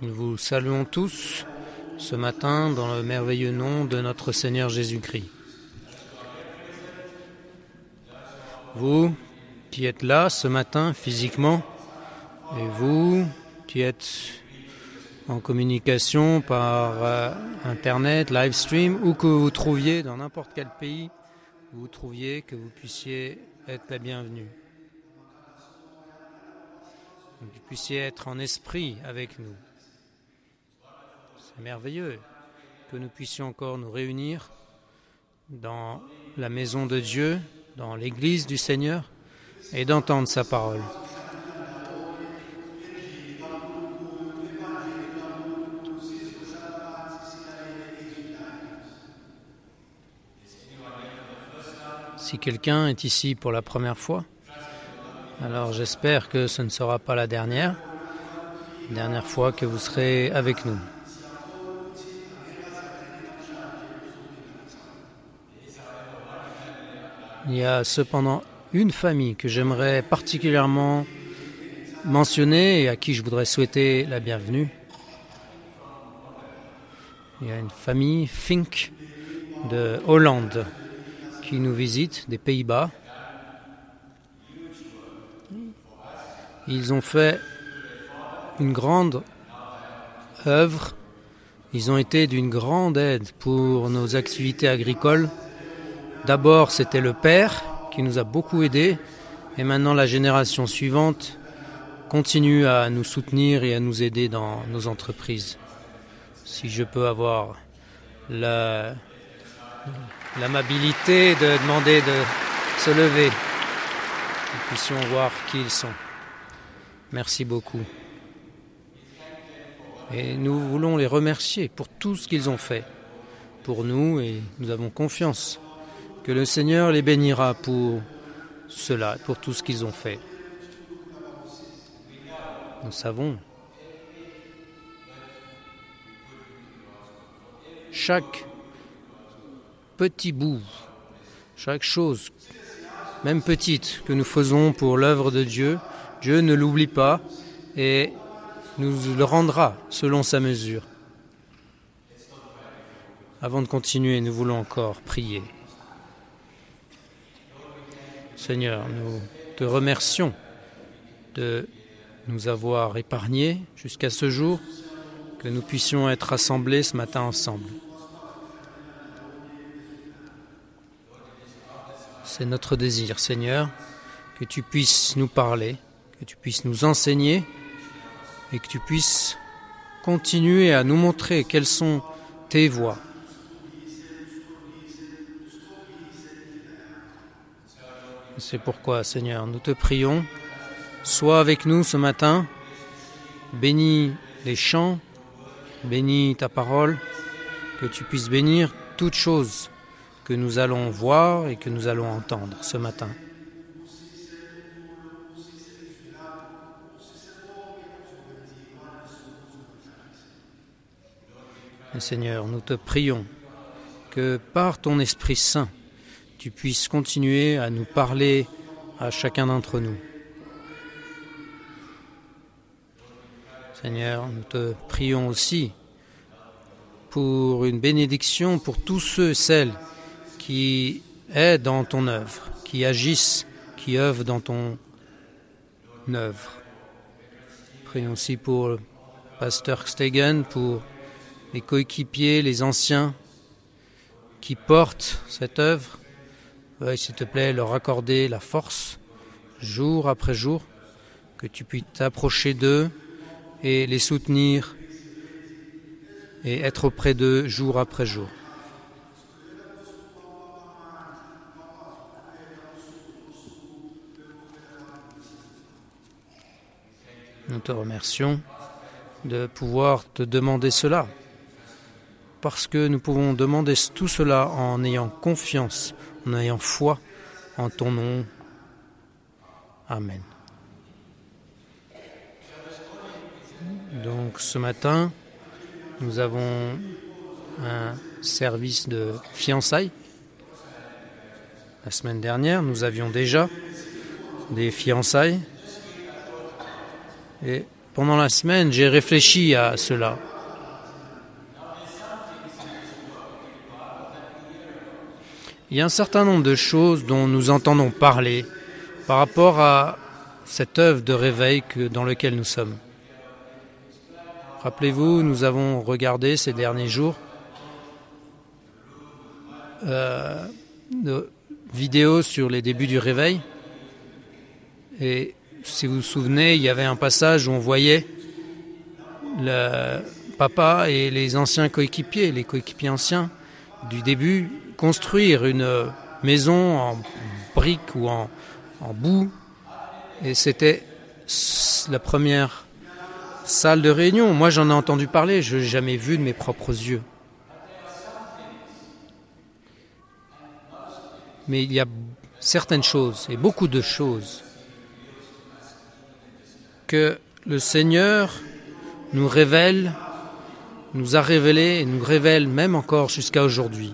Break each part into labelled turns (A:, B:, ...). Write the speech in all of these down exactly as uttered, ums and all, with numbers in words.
A: Nous vous saluons tous ce matin dans le merveilleux nom de notre Seigneur Jésus-Christ. Vous qui êtes là ce matin physiquement, et vous qui êtes en communication par euh, Internet, live stream, ou que vous vous trouviez dans n'importe quel pays, vous vous trouviez, que vous puissiez être la bienvenue. Que vous puissiez être en esprit avec nous. C'est merveilleux que nous puissions encore nous réunir dans la maison de Dieu, dans l'église du Seigneur, et d'entendre sa parole. Si quelqu'un est ici pour la première fois, alors j'espère que ce ne sera pas la dernière, dernière fois que vous serez avec nous. Il y a cependant une famille que j'aimerais particulièrement mentionner et à qui je voudrais souhaiter la bienvenue. Il y a une famille Fink de Hollande qui nous visite, des Pays-Bas. Ils ont fait une grande œuvre. Ils ont été d'une grande aide pour nos activités agricoles. D'abord, c'était le père qui nous a beaucoup aidés, et maintenant la génération suivante continue à nous soutenir et à nous aider dans nos entreprises. Si je peux avoir la, l'amabilité de demander de se lever, que nous puissions voir qui ils sont. Merci beaucoup. Et nous voulons les remercier pour tout ce qu'ils ont fait pour nous, et nous avons confiance que le Seigneur les bénira pour cela, pour tout ce qu'ils ont fait. Nous savons, chaque petit bout, chaque chose, même petite, que nous faisons pour l'œuvre de Dieu, Dieu ne l'oublie pas et nous le rendra selon sa mesure. Avant de continuer, nous voulons encore prier. Seigneur, nous te remercions de nous avoir épargnés jusqu'à ce jour, que nous puissions être rassemblés ce matin ensemble. C'est notre désir, Seigneur, que tu puisses nous parler, que tu puisses nous enseigner et que tu puisses continuer à nous montrer quelles sont tes voies. C'est pourquoi, Seigneur, nous te prions, sois avec nous ce matin, bénis les chants, bénis ta parole, que tu puisses bénir toutes choses que nous allons voir et que nous allons entendre ce matin. Et Seigneur, nous te prions que par ton Esprit Saint, tu puisses continuer à nous parler à chacun d'entre nous. Seigneur, nous te prions aussi pour une bénédiction pour tous ceux et celles qui aident dans ton œuvre, qui agissent, qui œuvrent dans ton œuvre. Prions aussi pour le pasteur Stegen, pour les coéquipiers, les anciens qui portent cette œuvre. Veuille, s'il te plaît, leur accorder la force, jour après jour, que tu puisses t'approcher d'eux et les soutenir et être auprès d'eux jour après jour. Nous te remercions de pouvoir te demander cela, parce que nous pouvons demander tout cela en ayant confiance, en ayant foi en ton nom. Amen. Donc ce matin, nous avons un service de fiançailles. La semaine dernière, nous avions déjà des fiançailles. Et pendant la semaine, j'ai réfléchi à cela. Il y a un certain nombre de choses dont nous entendons parler par rapport à cette œuvre de réveil que, dans laquelle nous sommes. Rappelez-vous, nous avons regardé ces derniers jours euh, de vidéos sur les débuts du réveil. Et si vous vous souvenez, il y avait un passage où on voyait le papa et les anciens coéquipiers, les coéquipiers anciens du début, construire une maison en briques ou en, en boue. Et c'était la première salle de réunion. Moi, j'en ai entendu parler, je ne l'ai jamais vu de mes propres yeux. Mais il y a certaines choses, et beaucoup de choses, que le Seigneur nous révèle, nous a révélé et nous révèle même encore jusqu'à aujourd'hui.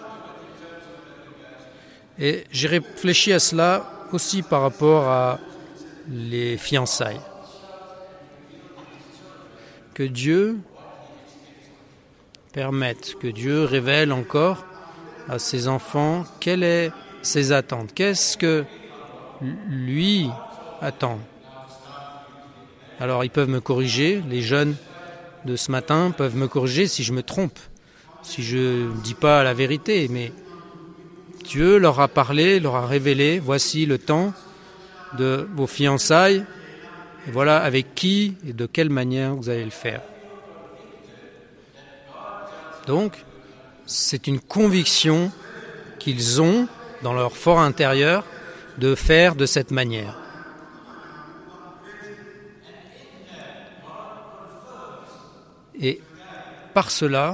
A: Et j'ai réfléchi à cela aussi par rapport à les fiançailles. Que Dieu permette, que Dieu révèle encore à ses enfants quelles sont ses attentes, qu'est-ce que lui attend. Alors ils peuvent me corriger, les jeunes de ce matin peuvent me corriger si je me trompe, si je ne dis pas la vérité, mais Dieu leur a parlé, leur a révélé, voici le temps de vos fiançailles, et voilà avec qui et de quelle manière vous allez le faire. Donc, c'est une conviction qu'ils ont dans leur fort intérieur de faire de cette manière. Et par cela,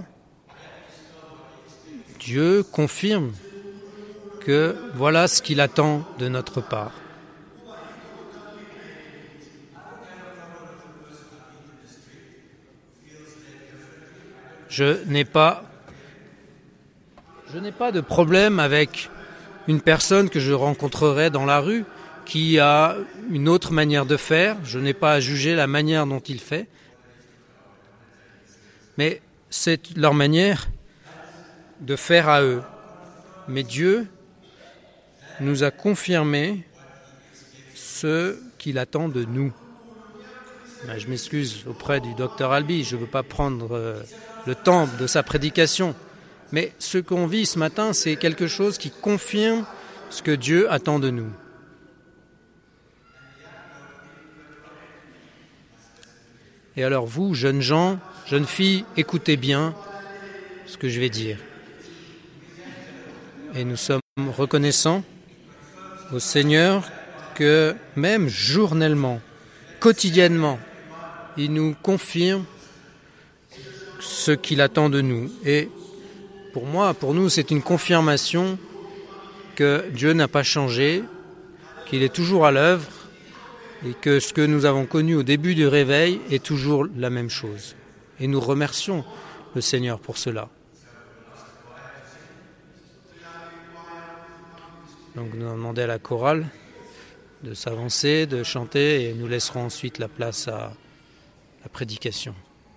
A: Dieu confirme que voilà ce qu'il attend de notre part. Je n'ai pas, je n'ai pas de problème avec une personne que je rencontrerai dans la rue qui a une autre manière de faire. Je n'ai pas à juger la manière dont il fait. Mais c'est leur manière de faire à eux. Mais Dieu nous a confirmé ce qu'il attend de nous. Je m'excuse auprès du docteur Albi, je ne veux pas prendre le temps de sa prédication. Mais ce qu'on vit ce matin, c'est quelque chose qui confirme ce que Dieu attend de nous. Et alors vous, jeunes gens, jeunes filles, écoutez bien ce que je vais dire. Et nous sommes reconnaissants au Seigneur que même journellement, quotidiennement, il nous confirme ce qu'il attend de nous. Et pour moi, pour nous, c'est une confirmation que Dieu n'a pas changé, qu'il est toujours à l'œuvre et que ce que nous avons connu au début du réveil est toujours la même chose. Et nous remercions le Seigneur pour cela. Donc nous allons demander à la chorale de s'avancer, de chanter et nous laisserons ensuite la place à la prédication.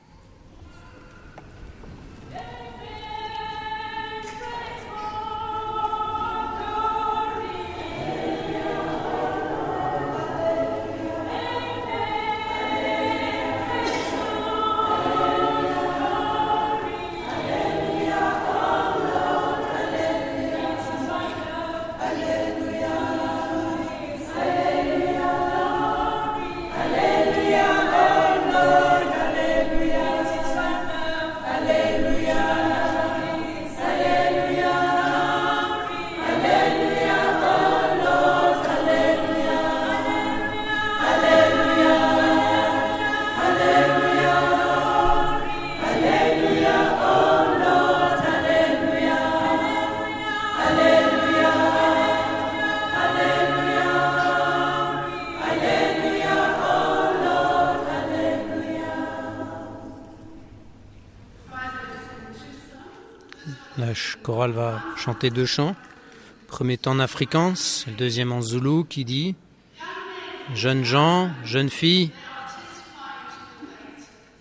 A: La chorale va chanter deux chants. Le premier temps en afrikaans, le deuxième en zoulou qui dit « Jeunes gens, jeunes filles,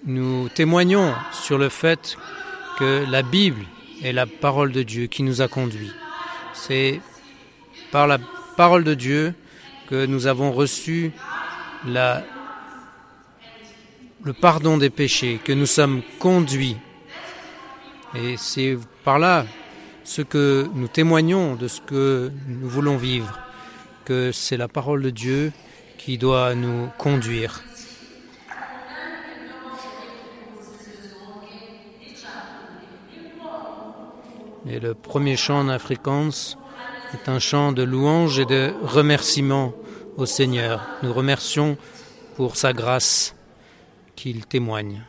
A: nous témoignons sur le fait que la Bible est la parole de Dieu qui nous a conduits. C'est par la parole de Dieu que nous avons reçu la, le pardon des péchés, que nous sommes conduits. Et c'est par là ce que nous témoignons de ce que nous voulons vivre, que c'est la parole de Dieu qui doit nous conduire. Et le premier chant en afrikaans est un chant de louange et de remerciement au Seigneur. Nous remercions pour sa grâce qu'il témoigne.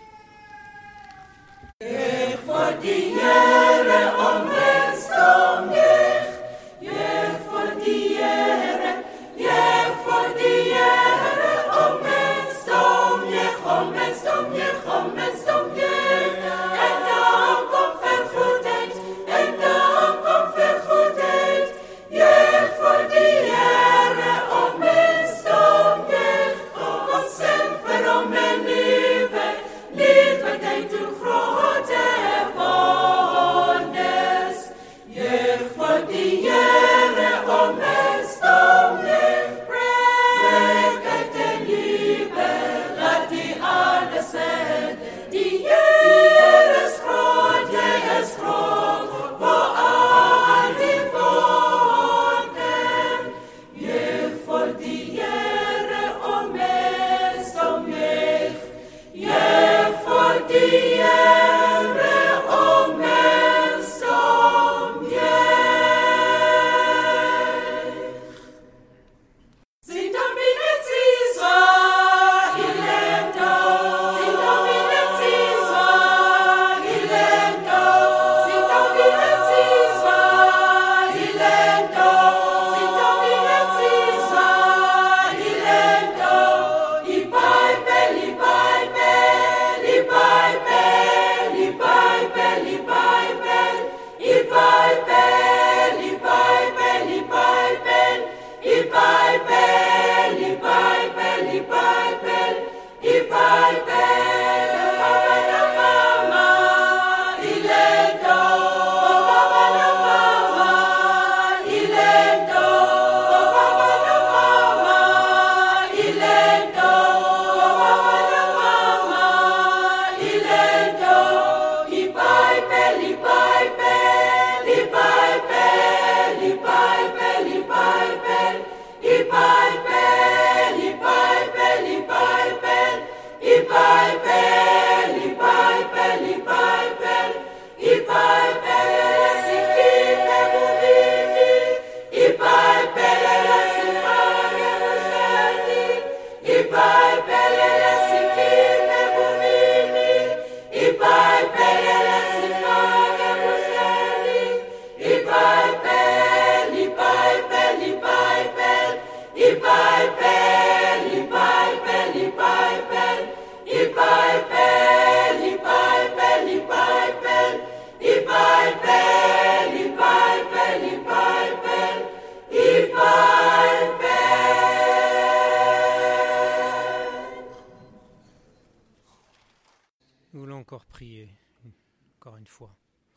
A: Nous voulons encore prier, encore une fois.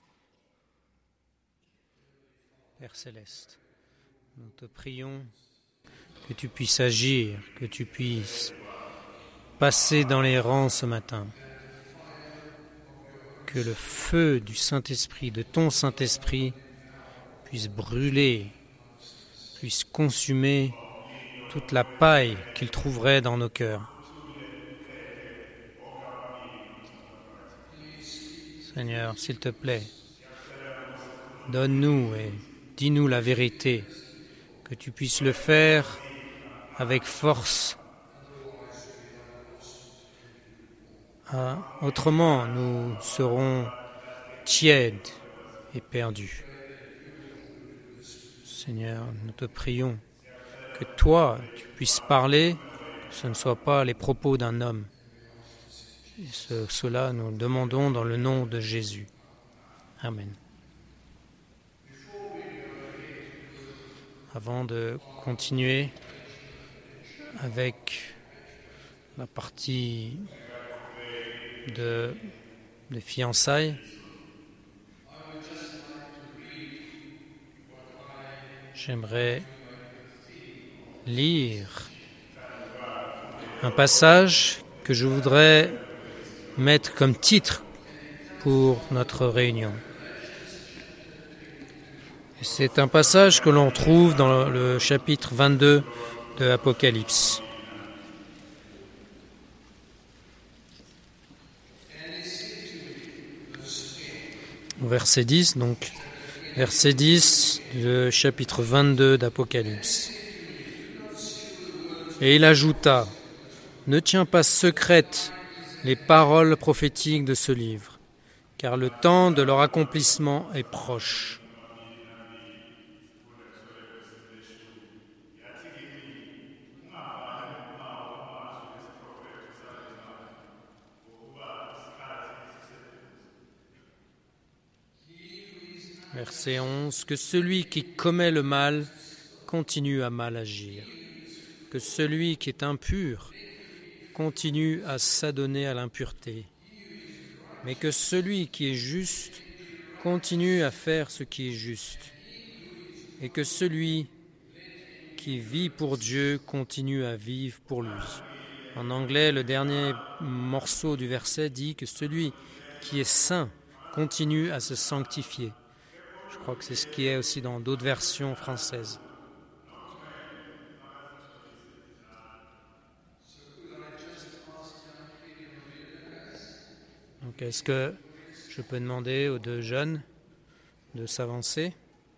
A: Père Céleste, nous te prions que tu puisses agir, que tu puisses passer dans les rangs ce matin. Que le feu du Saint-Esprit, de ton Saint-Esprit, puisse brûler, puisse consumer toute la paille qu'il trouverait dans nos cœurs. Seigneur, s'il te plaît, donne-nous et dis-nous la vérité, que tu puisses le faire avec force. Ah, autrement, nous serons tièdes et perdus. Seigneur, nous te prions que toi, tu puisses parler, que ce ne soit pas les propos d'un homme. Et ce, cela, nous le demandons dans le nom de Jésus. Amen. Avant de continuer avec la partie de, de fiançailles, j'aimerais lire un passage que je voudrais mettre comme titre pour notre réunion. C'est un passage que l'on trouve dans le chapitre vingt-deux de Apocalypse. Verset dix, donc, verset dix du chapitre vingt-deux d'Apocalypse. Et il ajouta, « Ne tiens pas secrètes les paroles prophétiques de ce livre, car le temps de leur accomplissement est proche. » Verset onze, « Que celui qui commet le mal continue à mal agir, que celui qui est impur continue à s'adonner à l'impureté, mais que celui qui est juste continue à faire ce qui est juste, et que celui qui vit pour Dieu continue à vivre pour lui. » En anglais, le dernier morceau du verset dit que celui qui est saint continue à se sanctifier. Je crois que c'est ce qui est aussi dans d'autres versions françaises. Donc, est-ce que je peux demander aux deux jeunes de s'avancer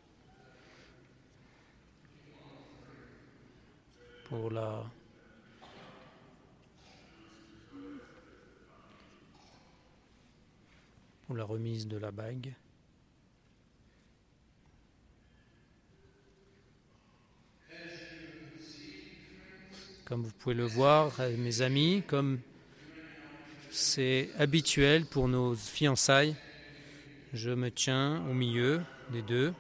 A: pour la pour la remise de la bague? Comme vous pouvez le voir, mes amis, comme c'est habituel pour nos fiançailles, je me tiens au milieu des deux.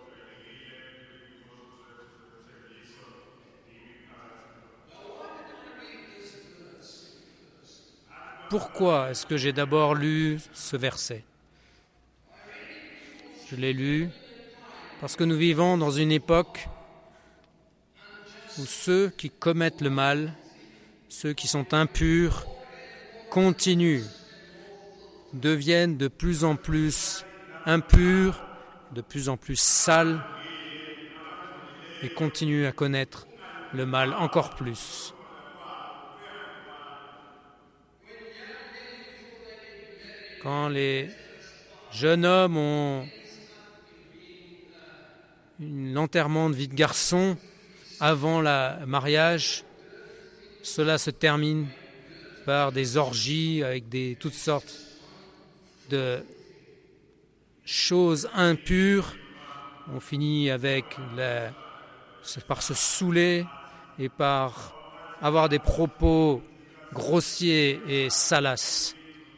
A: Pourquoi est-ce que j'ai d'abord lu ce verset? Je l'ai lu parce que nous vivons dans une époque où ceux qui commettent le mal, ceux qui sont impurs, continuent, deviennent de plus en plus impurs, de plus en plus sales et continuent à connaître le mal encore plus. Quand les jeunes hommes ont l'enterrement de vie de garçon avant le mariage, cela se termine par des orgies avec des, toutes sortes de choses impures. On finit avec la, par se saouler et par avoir des propos grossiers et salaces.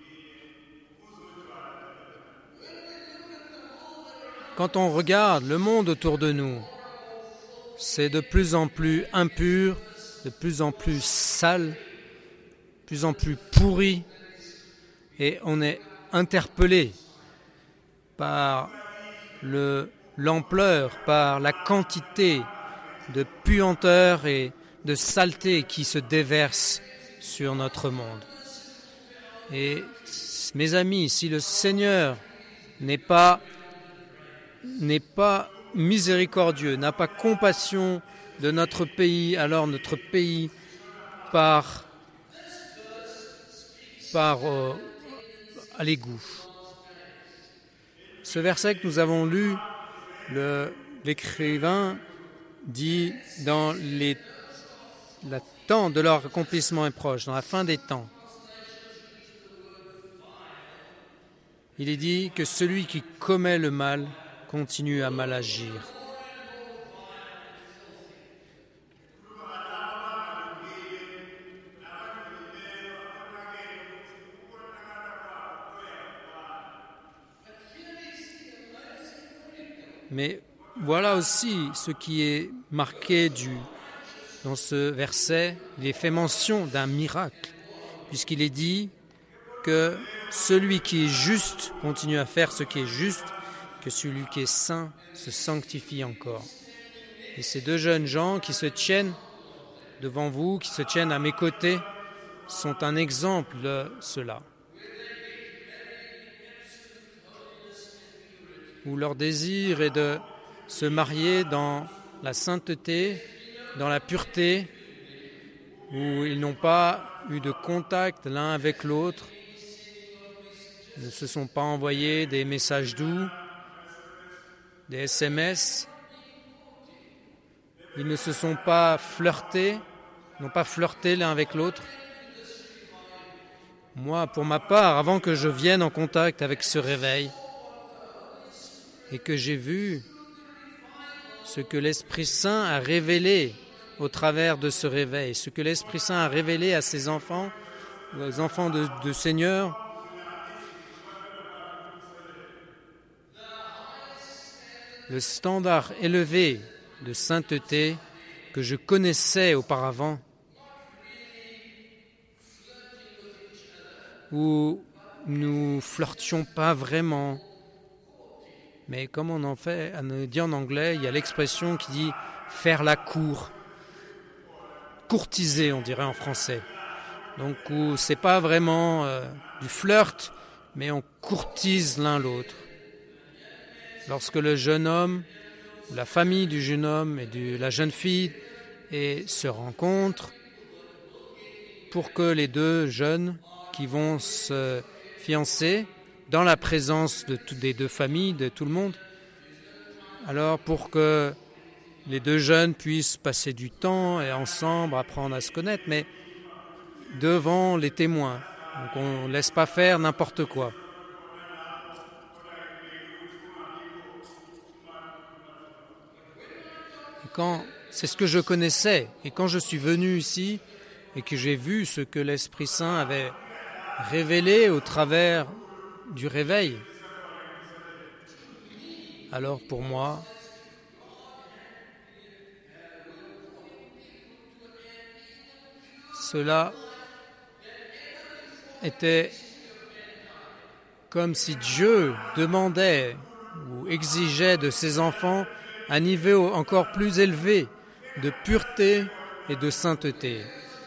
A: Quand on regarde le monde autour de nous, c'est de plus en plus impur, de plus en plus sale, de plus en plus pourri, et on est interpellé par le, l'ampleur, par la quantité de puanteur et de saleté qui se déverse sur notre monde. Et mes amis, si le Seigneur n'est pas, n'est pas miséricordieux, n'a pas compassion de notre pays, alors notre pays part, part euh, à l'égout. Ce verset que nous avons lu, le, l'écrivain dit dans les, le temps de leur accomplissement est proche, dans la fin des temps. Il est dit que celui qui commet le mal continue à mal agir. Mais voilà aussi ce qui est marqué du, dans ce verset. Il est fait mention d'un miracle, puisqu'il est dit que celui qui est juste continue à faire ce qui est juste, que celui qui est saint se sanctifie encore. Et ces deux jeunes gens qui se tiennent devant vous, qui se tiennent à mes côtés, sont un exemple de cela. Où leur désir est de se marier dans la sainteté, dans la pureté, où ils n'ont pas eu de contact l'un avec l'autre, ils ne se sont pas envoyés des messages doux, des S M S, ils ne se sont pas flirtés, n'ont pas flirté l'un avec l'autre. Moi, pour ma part, avant que je vienne en contact avec ce réveil et que j'ai vu ce que l'Esprit Saint a révélé au travers de ce réveil, ce que l'Esprit Saint a révélé à ses enfants, aux enfants de, de Seigneur, le standard élevé de sainteté que je connaissais auparavant, où nous flirtions pas vraiment. Mais comme on en fait, on dit en anglais, il y a l'expression qui dit « faire la cour », courtiser on dirait en français. Donc où c'est pas vraiment euh, du flirt, mais on courtise l'un l'autre. Lorsque le jeune homme, la famille du jeune homme et de la jeune fille et se rencontrent pour que les deux jeunes qui vont se fiancer dans la présence de toutes, des deux familles, de tout le monde, alors pour que les deux jeunes puissent passer du temps et ensemble apprendre à se connaître, mais devant les témoins. Donc on ne laisse pas faire n'importe quoi. Et quand, c'est ce que je connaissais, et quand je suis venu ici et que j'ai vu ce que l'Esprit Saint avait révélé au travers du réveil, alors pour moi, cela était comme si Dieu demandait ou exigeait de ses enfants un niveau encore plus élevé de pureté et de sainteté,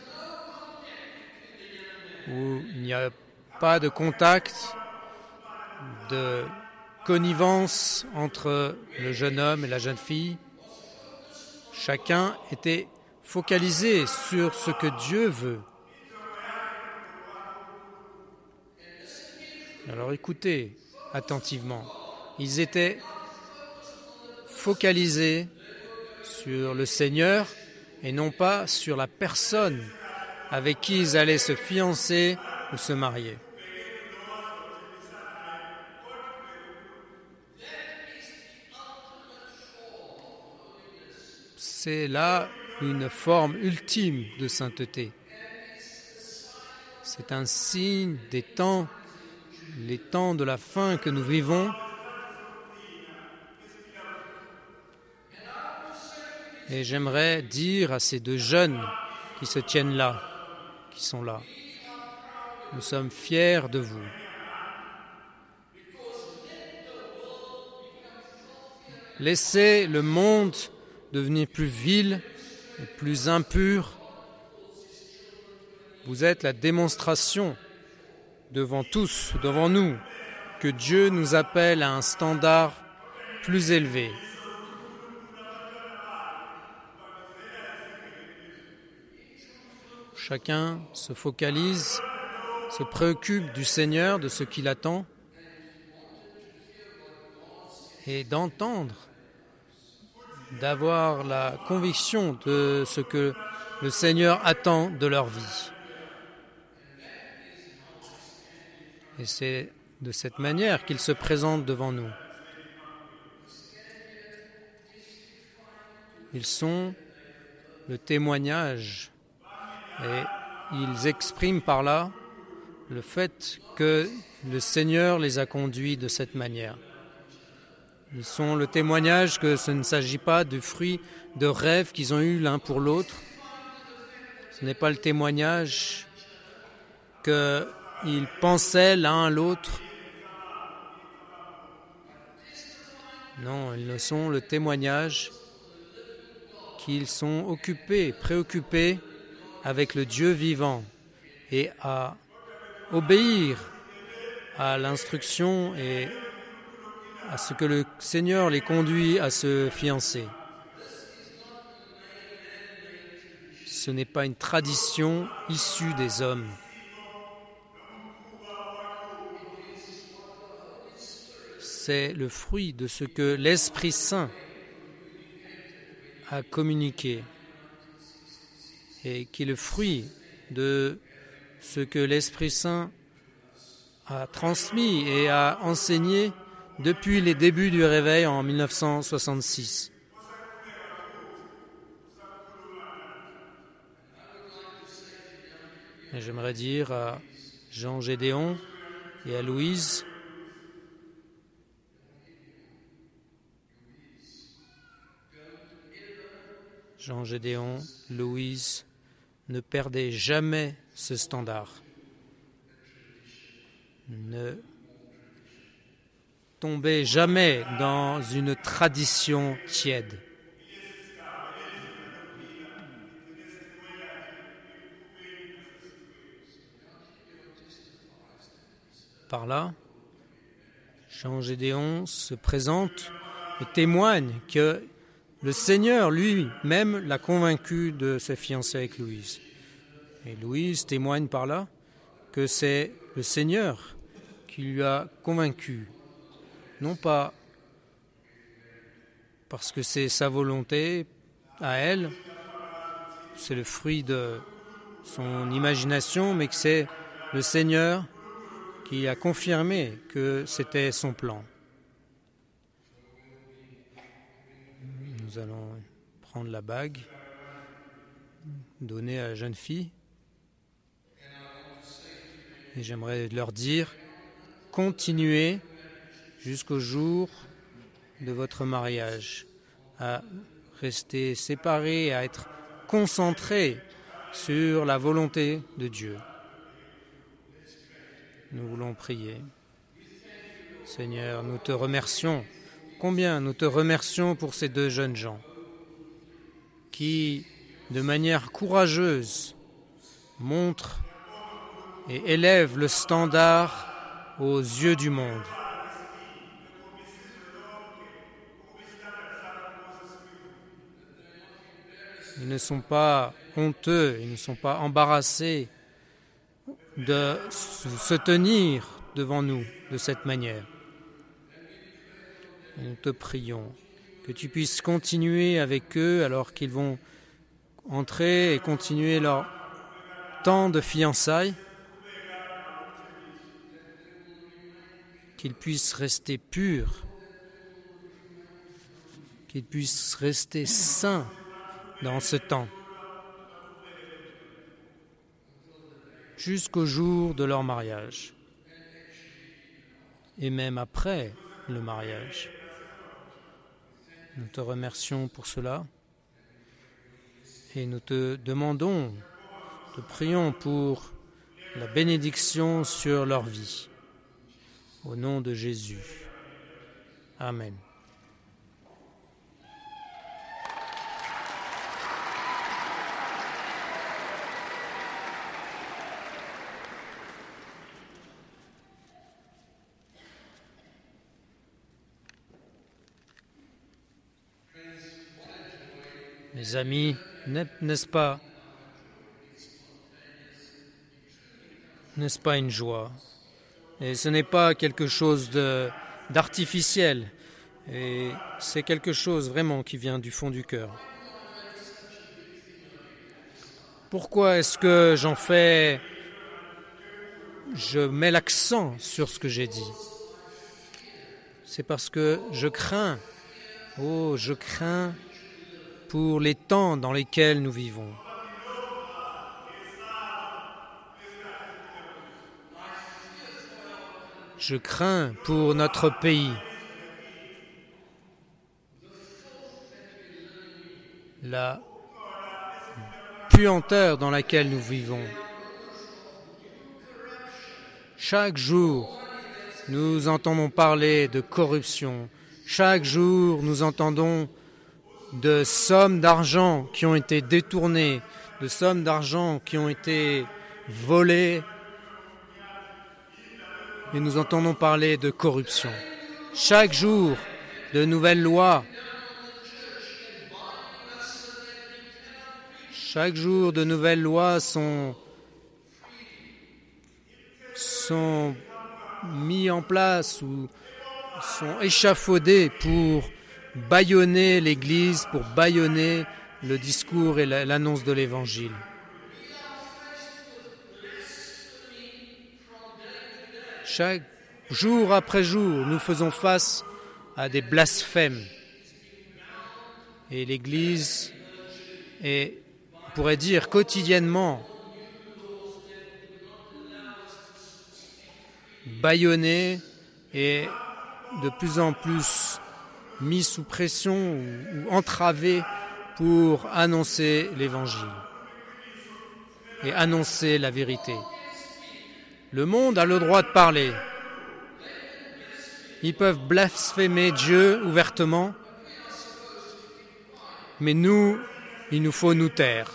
A: où il n'y a pas de contact, de connivence entre le jeune homme et la jeune fille. Chacun était focalisé sur ce que Dieu veut. Alors écoutez attentivement. Ils étaient focalisés sur le Seigneur et non pas sur la personne avec qui ils allaient se fiancer ou se marier. C'est là une forme ultime de sainteté. C'est un signe des temps, les temps de la fin que nous vivons. Et j'aimerais dire à ces deux jeunes qui se tiennent là, qui sont là, nous sommes fiers de vous. Laissez le monde devenir plus vil et plus impur. Vous êtes la démonstration devant tous, devant nous, que Dieu nous appelle à un standard plus élevé. Chacun se focalise, se préoccupe du Seigneur, de ce qu'il attend, et d'entendre, d'avoir la conviction de ce que le Seigneur attend de leur vie. Et c'est de cette manière qu'il se présente devant nous. Ils sont le témoignage et ils expriment par là le fait que le Seigneur les a conduits de cette manière. Ils sont le témoignage que ce ne s'agit pas du fruit de rêves qu'ils ont eus l'un pour l'autre. Ce n'est pas le témoignage que ils pensaient l'un à l'autre. Non, ils sont le témoignage qu'ils sont occupés, préoccupés avec le Dieu vivant et à obéir à l'instruction et à ce que le Seigneur les conduit à se fiancer. Ce n'est pas une tradition issue des hommes. C'est le fruit de ce que l'Esprit Saint a communiqué et qui est le fruit de ce que l'Esprit Saint a transmis et a enseigné depuis les débuts du réveil en mille neuf cent soixante-six. Et j'aimerais dire à Jean Gédéon et à Louise, Jean Gédéon, Louise, ne perdez jamais ce standard. Ne tombez jamais dans une tradition tiède. Par là, Jean Gédéon se présente et témoigne que le Seigneur lui-même l'a convaincu de se fiancer avec Louise. Et Louise témoigne par là que c'est le Seigneur qui lui a convaincu, non pas parce que c'est sa volonté à elle, c'est le fruit de son imagination, mais que c'est le Seigneur qui a confirmé que c'était son plan. Nous allons prendre la bague, donner à la jeune fille, et j'aimerais leur dire, continuez jusqu'au jour de votre mariage à rester séparés, à être concentrés sur la volonté de Dieu. Nous voulons prier. Seigneur, nous te remercions. Combien nous te remercions pour ces deux jeunes gens qui, de manière courageuse, montrent et élèvent le standard aux yeux du monde. Ils ne sont pas honteux, ils ne sont pas embarrassés de se tenir devant nous de cette manière. Nous te prions que tu puisses continuer avec eux alors qu'ils vont entrer et continuer leur temps de fiançailles, qu'ils puissent rester purs, qu'ils puissent rester saints dans ce temps, jusqu'au jour de leur mariage, et même après le mariage. Nous te remercions pour cela et nous te demandons, te prions pour la bénédiction sur leur vie. Au nom de Jésus. Amen. Mes amis, n'est-ce pas, n'est-ce pas une joie? Et ce n'est pas quelque chose de, d'artificiel, et c'est quelque chose vraiment qui vient du fond du cœur. Pourquoi est-ce que j'en fais, je mets l'accent sur ce que j'ai dit? C'est parce que je crains, oh, je crains pour les temps dans lesquels nous vivons. Je crains pour notre pays. La puanteur dans laquelle nous vivons. Chaque jour, nous entendons parler de corruption. Chaque jour, nous entendons de sommes d'argent qui ont été détournées, de sommes d'argent qui ont été volées. Et nous entendons parler de corruption. Chaque jour, de nouvelles lois. Chaque jour, de nouvelles lois sont, sont mises en place ou sont échafaudées pour bâillonner l'Église, pour bâillonner le discours et l'annonce de l'Évangile. Chaque jour après jour, nous faisons face à des blasphèmes. Et l'Église est, on pourrait dire, quotidiennement bâillonnée et de plus en plus mis sous pression ou, ou entravée pour annoncer l'Évangile et annoncer la vérité. Le monde a le droit de parler. Ils peuvent blasphémer Dieu ouvertement, mais nous, il nous faut nous taire.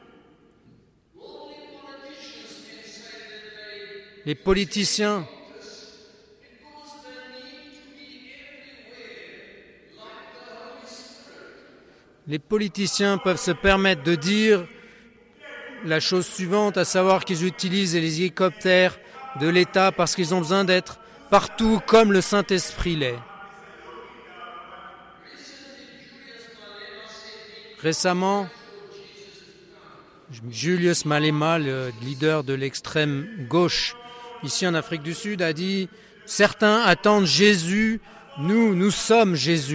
A: Les politiciens Les politiciens peuvent se permettre de dire la chose suivante, à savoir qu'ils utilisent les hélicoptères de l'État parce qu'ils ont besoin d'être partout comme le Saint-Esprit l'est. Récemment, Julius Malema, le leader de l'extrême gauche ici en Afrique du Sud, a dit « Certains attendent Jésus, nous, nous sommes Jésus ».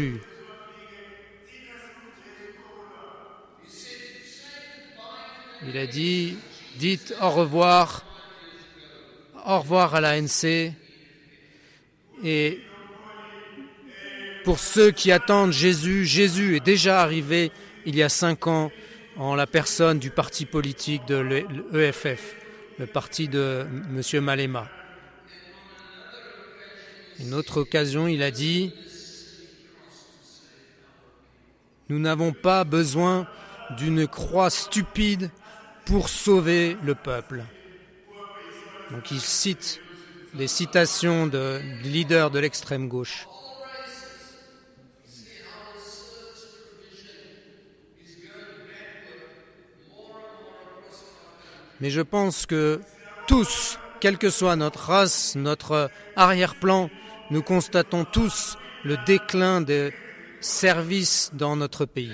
A: Il a dit, dites au revoir, au revoir à l'A N C. Et pour ceux qui attendent Jésus, Jésus est déjà arrivé il y a cinq ans en la personne du parti politique de l'E F F, le parti de M. Malema. Une autre occasion, il a dit, nous n'avons pas besoin d'une croix stupide pour sauver le peuple. Donc il cite des citations de leaders de l'extrême gauche. Mais je pense que tous, quelle que soit notre race, notre arrière-plan, nous constatons tous le déclin des services dans notre pays.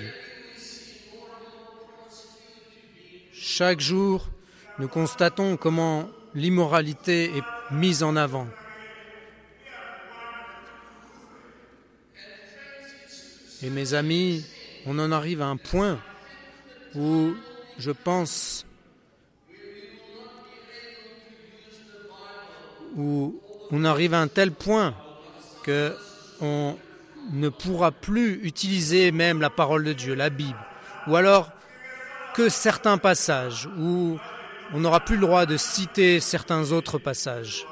A: Chaque jour, nous constatons comment l'immoralité est mise en avant. Et mes amis, on en arrive à un point où je pense, où on arrive à un tel point qu'on ne pourra plus utiliser même la parole de Dieu, la Bible, ou alors que certains passages où on n'aura plus le droit de citer certains autres passages.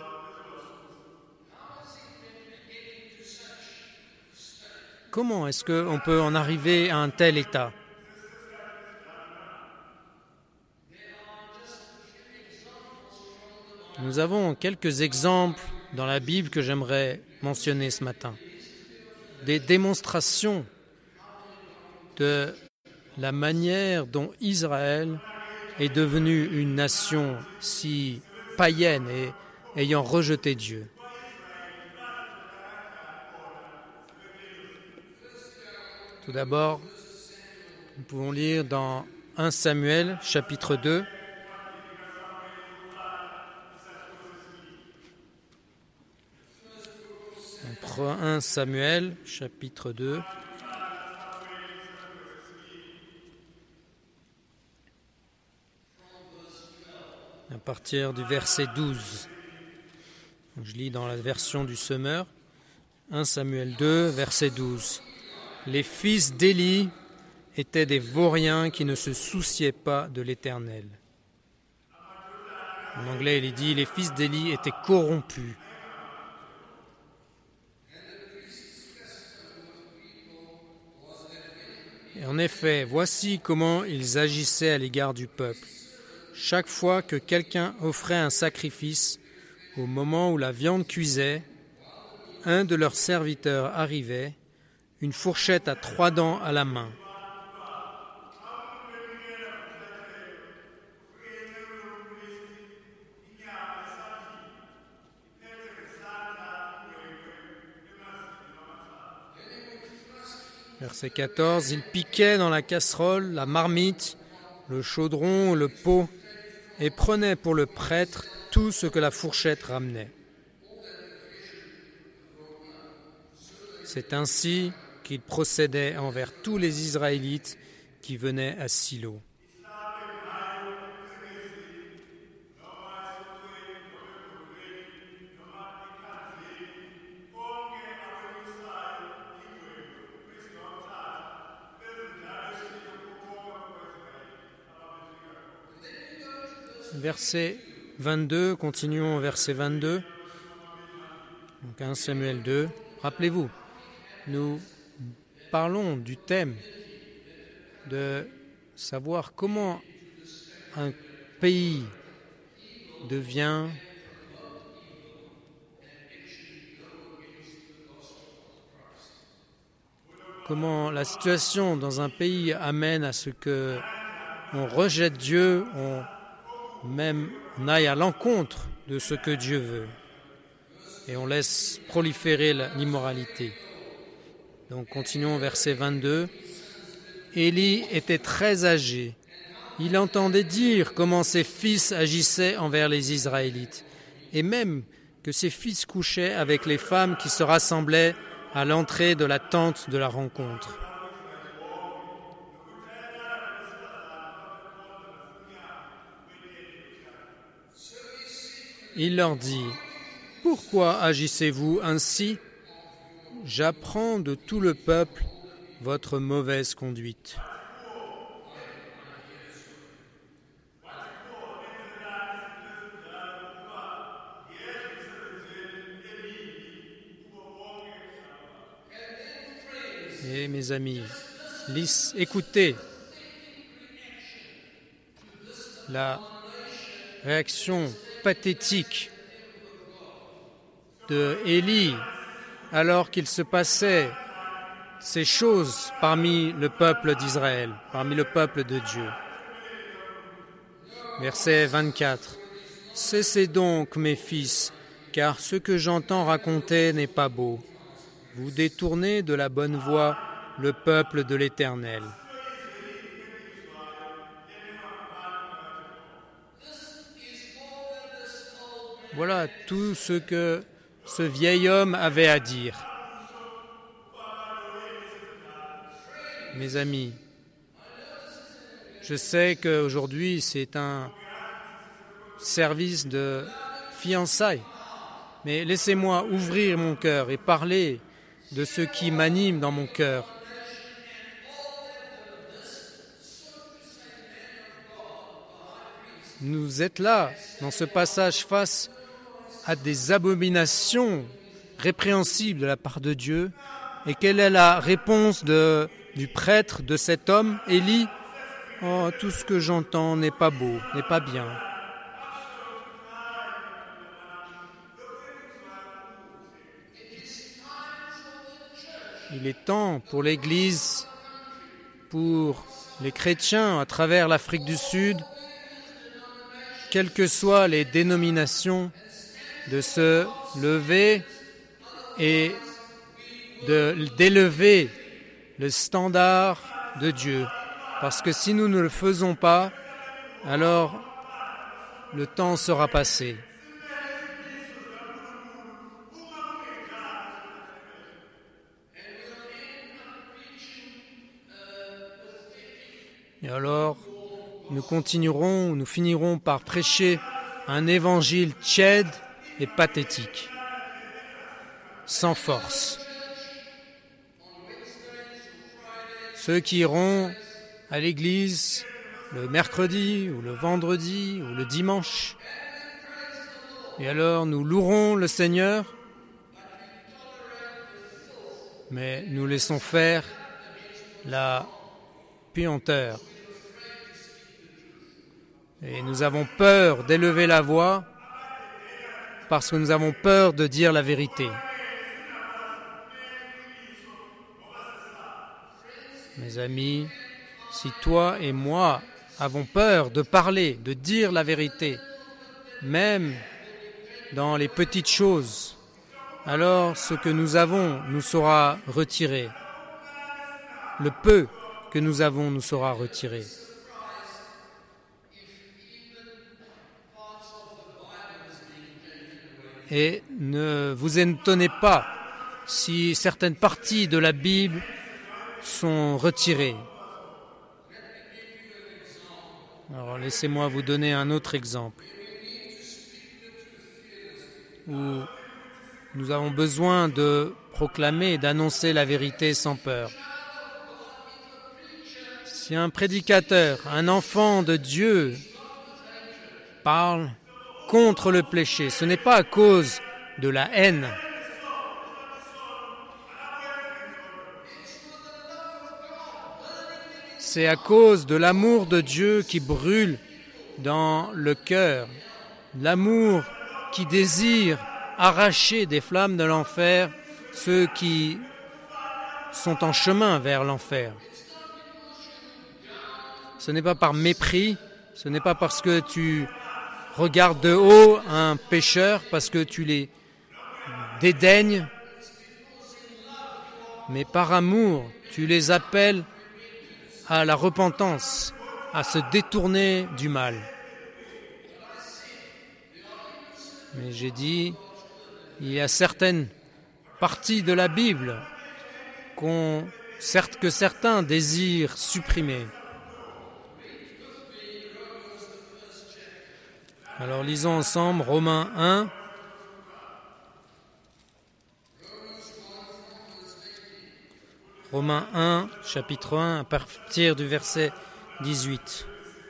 A: Comment est-ce qu'on peut en arriver à un tel état ? Nous avons quelques exemples dans la Bible que j'aimerais mentionner ce matin. Des démonstrations de la manière dont Israël est devenu une nation si païenne et ayant rejeté Dieu. Tout d'abord, nous pouvons lire dans premier Samuel, chapitre deux. premier Samuel, chapitre deux. À partir du verset douze. Je lis dans la version du Semeur, premier Samuel deux, verset douze. Les fils d'Éli étaient des vauriens qui ne se souciaient pas de l'Éternel. En anglais, il est dit « Les fils d'Élie étaient corrompus ». Et en effet, voici comment ils agissaient à l'égard du peuple. Chaque fois que quelqu'un offrait un sacrifice, au moment où la viande cuisait, un de leurs serviteurs arrivait, une fourchette à trois dents à la main. Verset quatorze, il piquait dans la casserole, la marmite, le chaudron, le pot, et prenait pour le prêtre tout ce que la fourchette ramenait. C'est ainsi qu'il procédait envers tous les Israélites qui venaient à Silo. Verset vingt-deux, continuons au verset vingt-deux, donc premier Samuel deux. Rappelez-vous, nous parlons du thème de savoir comment un pays devient comment la situation dans un pays amène à ce que on rejette Dieu, on même on aille à l'encontre de ce que Dieu veut et on laisse proliférer l'immoralité. Donc continuons verset vingt-deux. Élie était très âgé. Il entendait dire comment ses fils agissaient envers les Israélites et même que ses fils couchaient avec les femmes qui se rassemblaient à l'entrée de la tente de la rencontre. Il leur dit « Pourquoi agissez-vous ainsi ? J'apprends de tout le peuple votre mauvaise conduite. » Et mes amis, lis, écoutez la réaction pathétique de Élie alors qu'il se passait ces choses parmi le peuple d'Israël, parmi le peuple de Dieu. Verset vingt-quatre. « Cessez donc, mes fils, car ce que j'entends raconter n'est pas beau. Vous détournez de la bonne voie le peuple de l'Éternel. » Voilà tout ce que ce vieil homme avait à dire. Mes amis, je sais qu'aujourd'hui c'est un service de fiançailles, mais laissez-moi ouvrir mon cœur et parler de ce qui m'anime dans mon cœur. Nous êtes là, dans ce passage, face à des abominations répréhensibles de la part de Dieu. Et quelle est la réponse de, du prêtre, de cet homme, Élie ? « Oh, tout ce que j'entends n'est pas beau, n'est pas bien. » Il est temps pour l'Église, pour les chrétiens à travers l'Afrique du Sud, quelles que soient les dénominations, de se lever et de, d'élever le standard de Dieu. Parce que si nous ne le faisons pas, alors le temps sera passé. Et alors, nous continuerons, nous finirons par prêcher un évangile tiède et pathétique, sans force. Ceux qui iront à l'église le mercredi ou le vendredi ou le dimanche Et alors nous louerons le Seigneur, mais nous laissons faire la puanteur. Et nous avons peur d'élever la voix parce que nous avons peur de dire la vérité. Mes amis, si toi et moi avons peur de parler, de dire la vérité, même dans les petites choses, alors ce que nous avons nous sera retiré. Le peu que nous avons nous sera retiré. Et ne vous étonnez pas si certaines parties de la Bible sont retirées. Alors laissez-moi vous donner un autre exemple où nous avons besoin de proclamer et d'annoncer la vérité sans peur. Si un prédicateur, un enfant de Dieu parle contre le péché, ce n'est pas à cause de la haine. C'est à cause de l'amour de Dieu qui brûle dans le cœur, l'amour qui désire arracher des flammes de l'enfer ceux qui sont en chemin vers l'enfer. Ce n'est pas par mépris, ce n'est pas parce que tu regardes de haut un pécheur, parce que tu les dédaignes, mais par amour, tu les appelles à la repentance, à se détourner du mal. Mais j'ai dit, il y a certaines parties de la Bible qu'on, certes que certains désirent supprimer. Alors lisons ensemble Romains un. Romains un, chapitre un, à partir du verset dix-huit.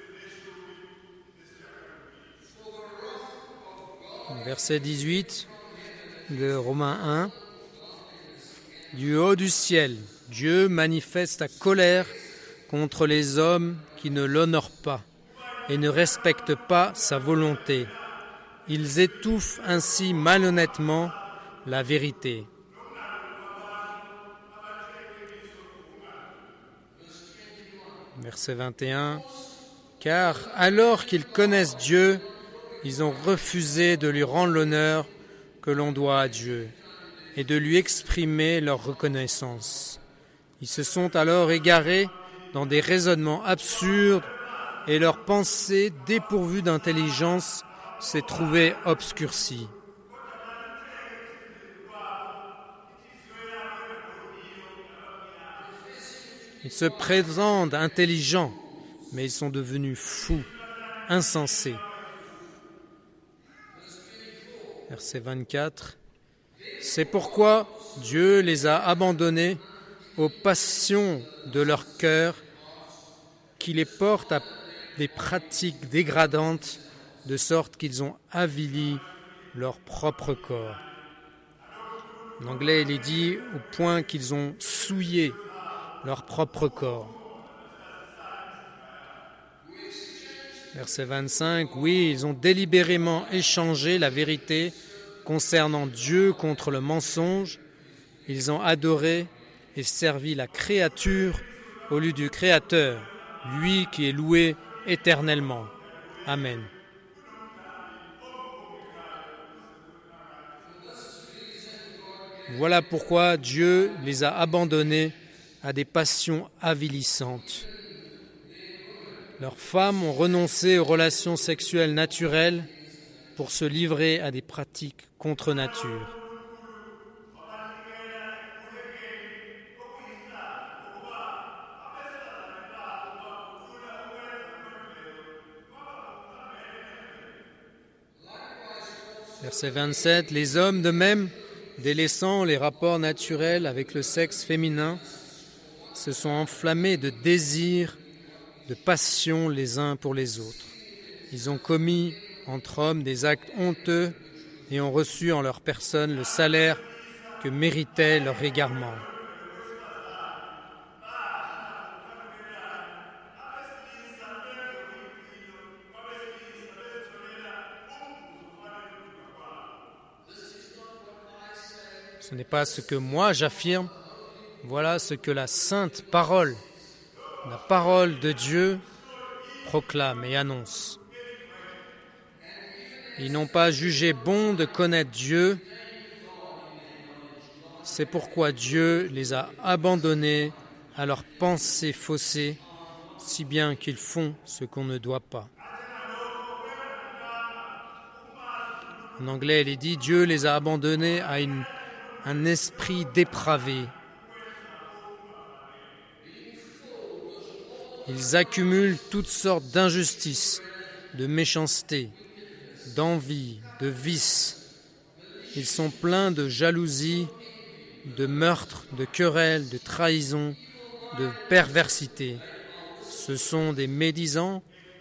A: Verset dix-huit de Romains un. Du haut du ciel, Dieu manifeste sa colère contre les hommes qui ne l'honorent pas et ne respectent pas sa volonté. Ils étouffent ainsi malhonnêtement la vérité. Verset vingt et un. Car alors qu'ils connaissent Dieu, ils ont refusé de lui rendre l'honneur que l'on doit à Dieu et de lui exprimer leur reconnaissance. Ils se sont alors égarés dans des raisonnements absurdes et leur pensée, dépourvue d'intelligence, s'est trouvée obscurcie. Ils se présentent intelligents, mais ils sont devenus fous, insensés. Verset vingt-quatre. C'est pourquoi Dieu les a abandonnés aux passions de leur cœur, qui les portent à des pratiques dégradantes, de sorte qu'ils ont avili leur propre corps. En anglais, il est dit au point qu'ils ont souillé leur propre corps. Verset vingt-cinq. Oui, ils ont délibérément échangé la vérité concernant Dieu contre le mensonge. Ils ont adoré et servi la créature au lieu du Créateur, lui qui est loué éternellement. Amen. Voilà pourquoi Dieu les a abandonnés à des passions avilissantes. Leurs femmes ont renoncé aux relations sexuelles naturelles pour se livrer à des pratiques contre nature. Verset vingt-sept. Les hommes de même, délaissant les rapports naturels avec le sexe féminin, se sont enflammés de désirs, de passion les uns pour les autres. Ils ont commis entre hommes des actes honteux et ont reçu en leur personne le salaire que méritait leur égarement. Ce n'est pas ce que moi j'affirme, voilà ce que la sainte parole, la parole de Dieu proclame et annonce. Ils n'ont pas jugé bon de connaître Dieu, c'est pourquoi Dieu les a abandonnés à leurs pensées faussées, si bien qu'ils font ce qu'on ne doit pas. En anglais, il est dit, Dieu les a abandonnés à une, un esprit dépravé. Ils accumulent toutes sortes d'injustices, de méchanceté, d'envie, de vices. Ils sont pleins de jalousie, de meurtre, de querelles, de trahison, de perversité. Ce sont des médisants,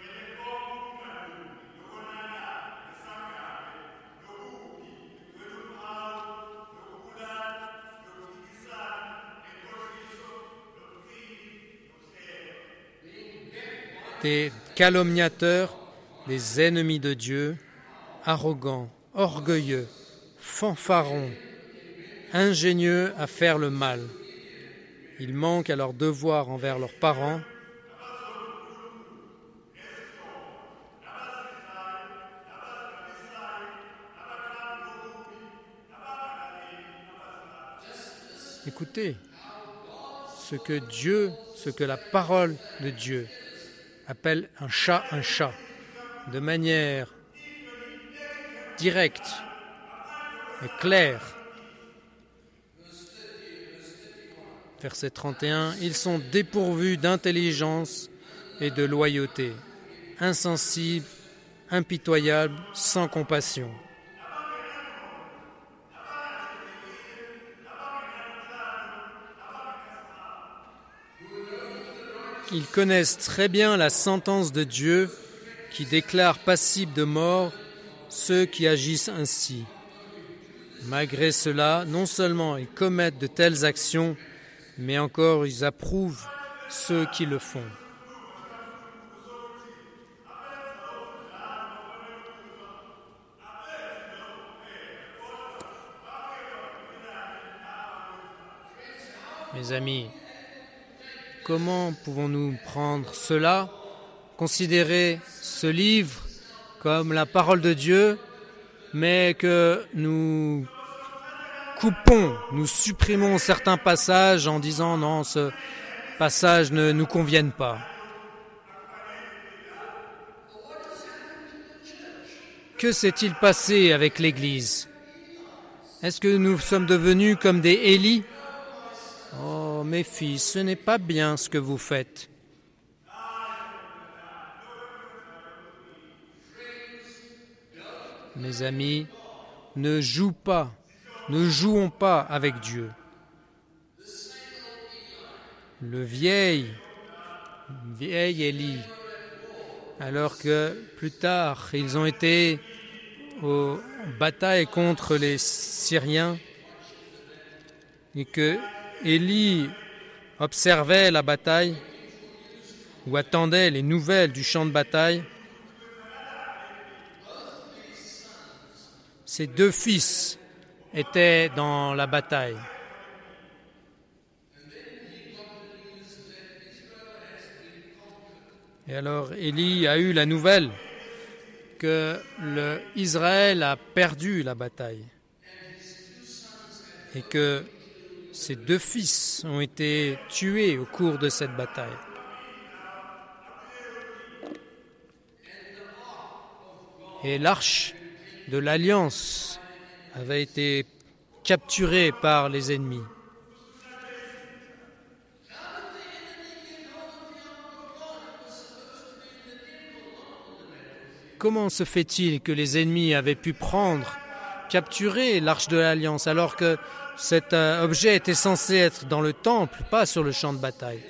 A: des calomniateurs, des ennemis de Dieu, arrogants, orgueilleux, fanfarons, ingénieux à faire le mal. Ils manquent à leur devoir envers leurs parents. Écoutez, ce que Dieu, ce que la parole de Dieu appelle un chat un chat, de manière directe et claire. Verset trente et un, ils sont dépourvus d'intelligence et de loyauté, insensibles, impitoyables, sans compassion. Ils connaissent très bien la sentence de Dieu qui déclare passibles de mort ceux qui agissent ainsi. Malgré cela, non seulement ils commettent de telles actions, mais encore ils approuvent ceux qui le font. Mes amis, comment pouvons-nous prendre cela, considérer ce livre comme la parole de Dieu, mais que nous coupons, nous supprimons certains passages en disant non, ce passage ne nous convient pas. Que s'est-il passé avec l'Église? Est-ce que nous sommes devenus comme des Élie? Oh, mes fils, ce n'est pas bien ce que vous faites. Mes amis, ne jouez pas, ne jouons pas avec Dieu. Le vieil, vieil Élie, alors que plus tard, ils ont été aux batailles contre les Syriens et que Élie observait la bataille ou attendait les nouvelles du champ de bataille. Ses deux fils étaient dans la bataille. Et alors Élie a eu la nouvelle que le Israël a perdu la bataille et que ses deux fils ont été tués au cours de cette bataille. Et l'arche de l'Alliance avait été capturée par les ennemis. Comment se fait-il que les ennemis avaient pu prendre, capturer l'arche de l'Alliance alors que cet euh, objet était censé être dans le temple, pas sur le champ de bataille?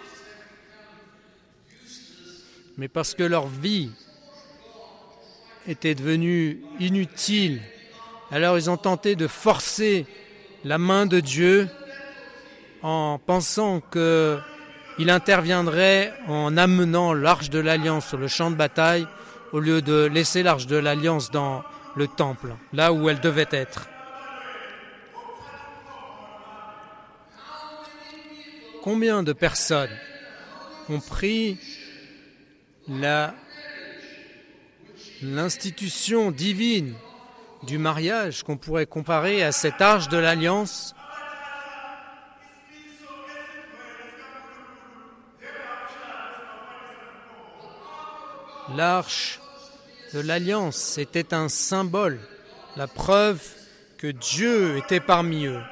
A: Mais parce que leur vie était devenue inutile Alors ils ont tenté de forcer la main de Dieu en pensant qu'il interviendrait en amenant l'arche de l'Alliance sur le champ de bataille au lieu de laisser l'arche de l'Alliance dans le temple, là où elle devait être. Combien de personnes ont pris la, l'institution divine du mariage qu'on pourrait comparer à cette arche de l'Alliance ? L'arche de l'Alliance était un symbole, la preuve que Dieu était parmi eux.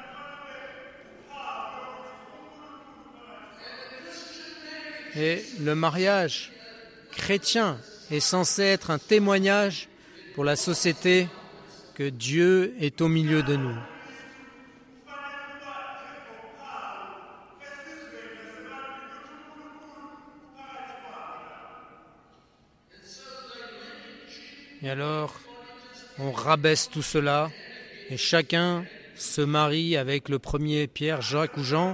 A: Et le mariage chrétien est censé être un témoignage pour la société que Dieu est au milieu de nous. Et alors, on rabaisse tout cela et chacun se marie avec le premier Pierre, Jacques ou Jean.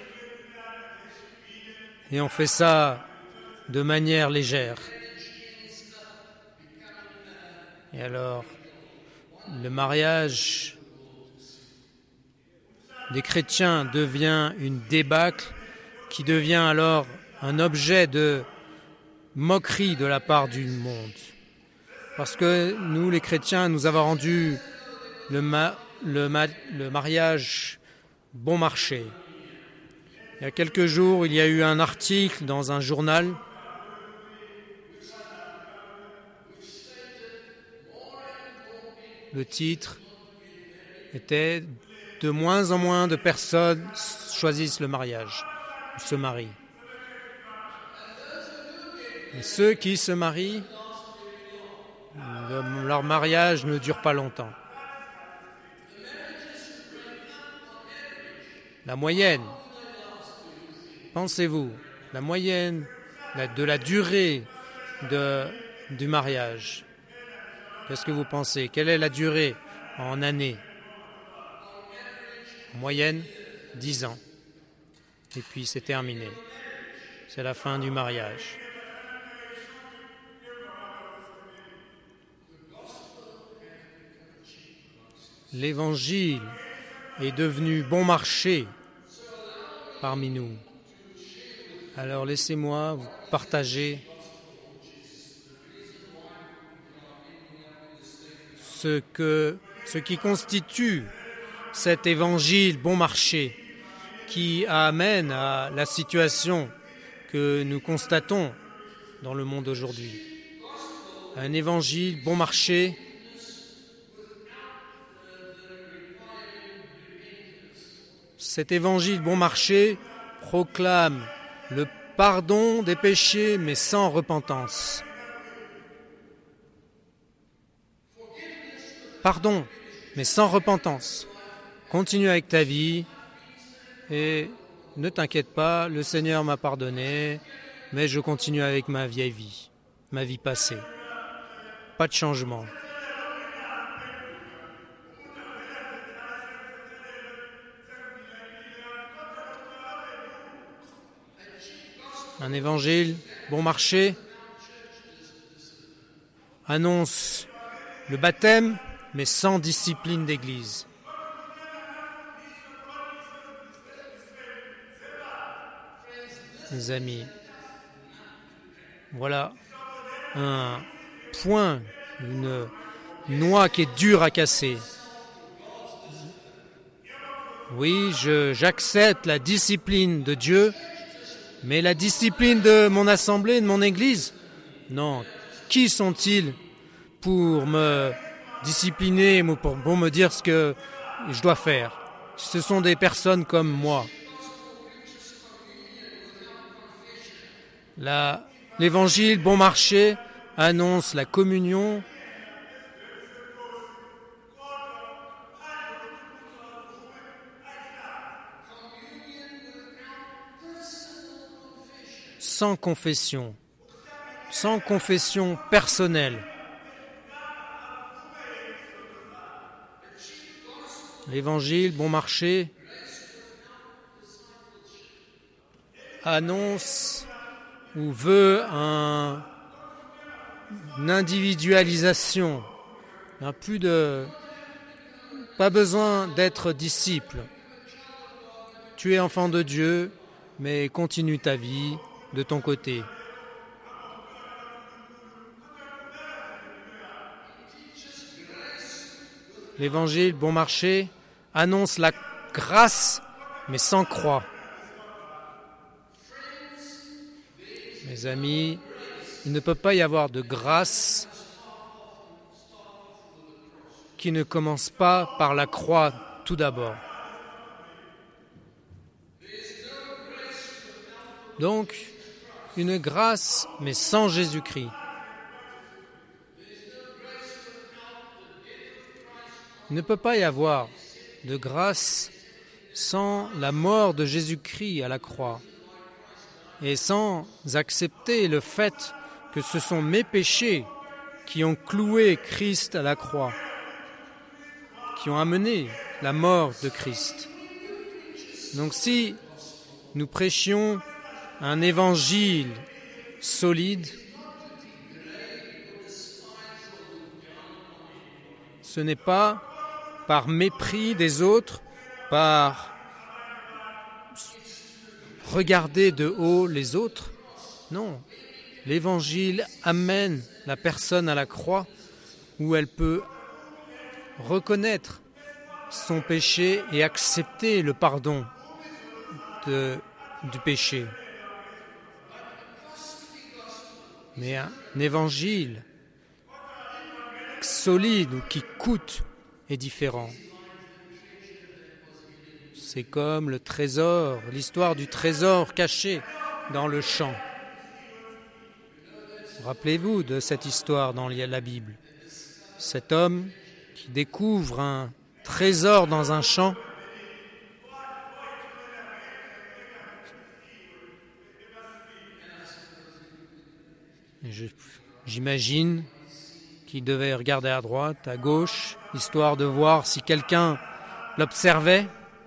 A: Et on fait ça de manière légère. Et alors, le mariage des chrétiens devient une débâcle qui devient alors un objet de moquerie de la part du monde. Parce que nous, les chrétiens, nous avons rendu le, ma- le, ma- le mariage bon marché. Il y a quelques jours, il y a eu un article dans un journal Le titre était « De moins en moins de personnes choisissent le mariage, se marient ». Et ceux qui se marient, le, leur mariage ne dure pas longtemps. La moyenne, pensez-vous, la moyenne de la durée de, du mariage, qu'est-ce que vous pensez? Quelle est la durée en années? En moyenne, dix ans. Et puis c'est terminé. C'est la fin du mariage. L'évangile est devenu bon marché parmi nous. Alors laissez-moi vous partager ce, que, ce qui constitue cet évangile bon marché qui amène à la situation que nous constatons dans le monde aujourd'hui. Un évangile bon marché Cet évangile bon marché proclame le pardon des péchés, mais sans repentance. Pardon, mais sans repentance. Continue avec ta vie et ne t'inquiète pas, le Seigneur m'a pardonné, mais je continue avec ma vieille vie, ma vie passée. Pas de changement. Un évangile bon marché annonce le baptême, mais sans discipline d'église. Mes amis, voilà un point, une noix qui est dure à casser. Oui, je, j'accepte la discipline de Dieu, mais la discipline de mon assemblée, de mon église, non. Qui sont-ils pour me discipliner, pour, pour me dire ce que je dois faire? Ce sont des personnes comme moi. La, l'évangile bon marché annonce la communion sans confession, sans confession personnelle. L'évangile bon marché annonce ou veut un, une individualisation. Il n'y a plus de... Pas besoin d'être disciple. Tu es enfant de Dieu, mais continue ta vie de ton côté. L'évangile bon marché annonce la grâce, mais sans croix. Mes amis, il ne peut pas y avoir de grâce qui ne commence pas par la croix tout d'abord. Donc, une grâce, mais sans Jésus-Christ. Il ne peut pas y avoir de grâce sans la mort de Jésus-Christ à la croix et sans accepter le fait que ce sont mes péchés qui ont cloué Christ à la croix, qui ont amené la mort de Christ. Donc si nous prêchions un évangile solide, ce n'est pas par mépris des autres, par regarder de haut les autres. Non, l'évangile amène la personne à la croix où elle peut reconnaître son péché et accepter le pardon de, du péché. Mais un évangile solide ou qui coûte est différent. C'est comme le trésor, l'histoire du trésor caché dans le champ. Rappelez-vous de cette histoire dans la Bible. Cet homme qui découvre un trésor dans un champ. Je, j'imagine qu'il devait regarder à droite, à gauche, histoire de voir si quelqu'un l'observait.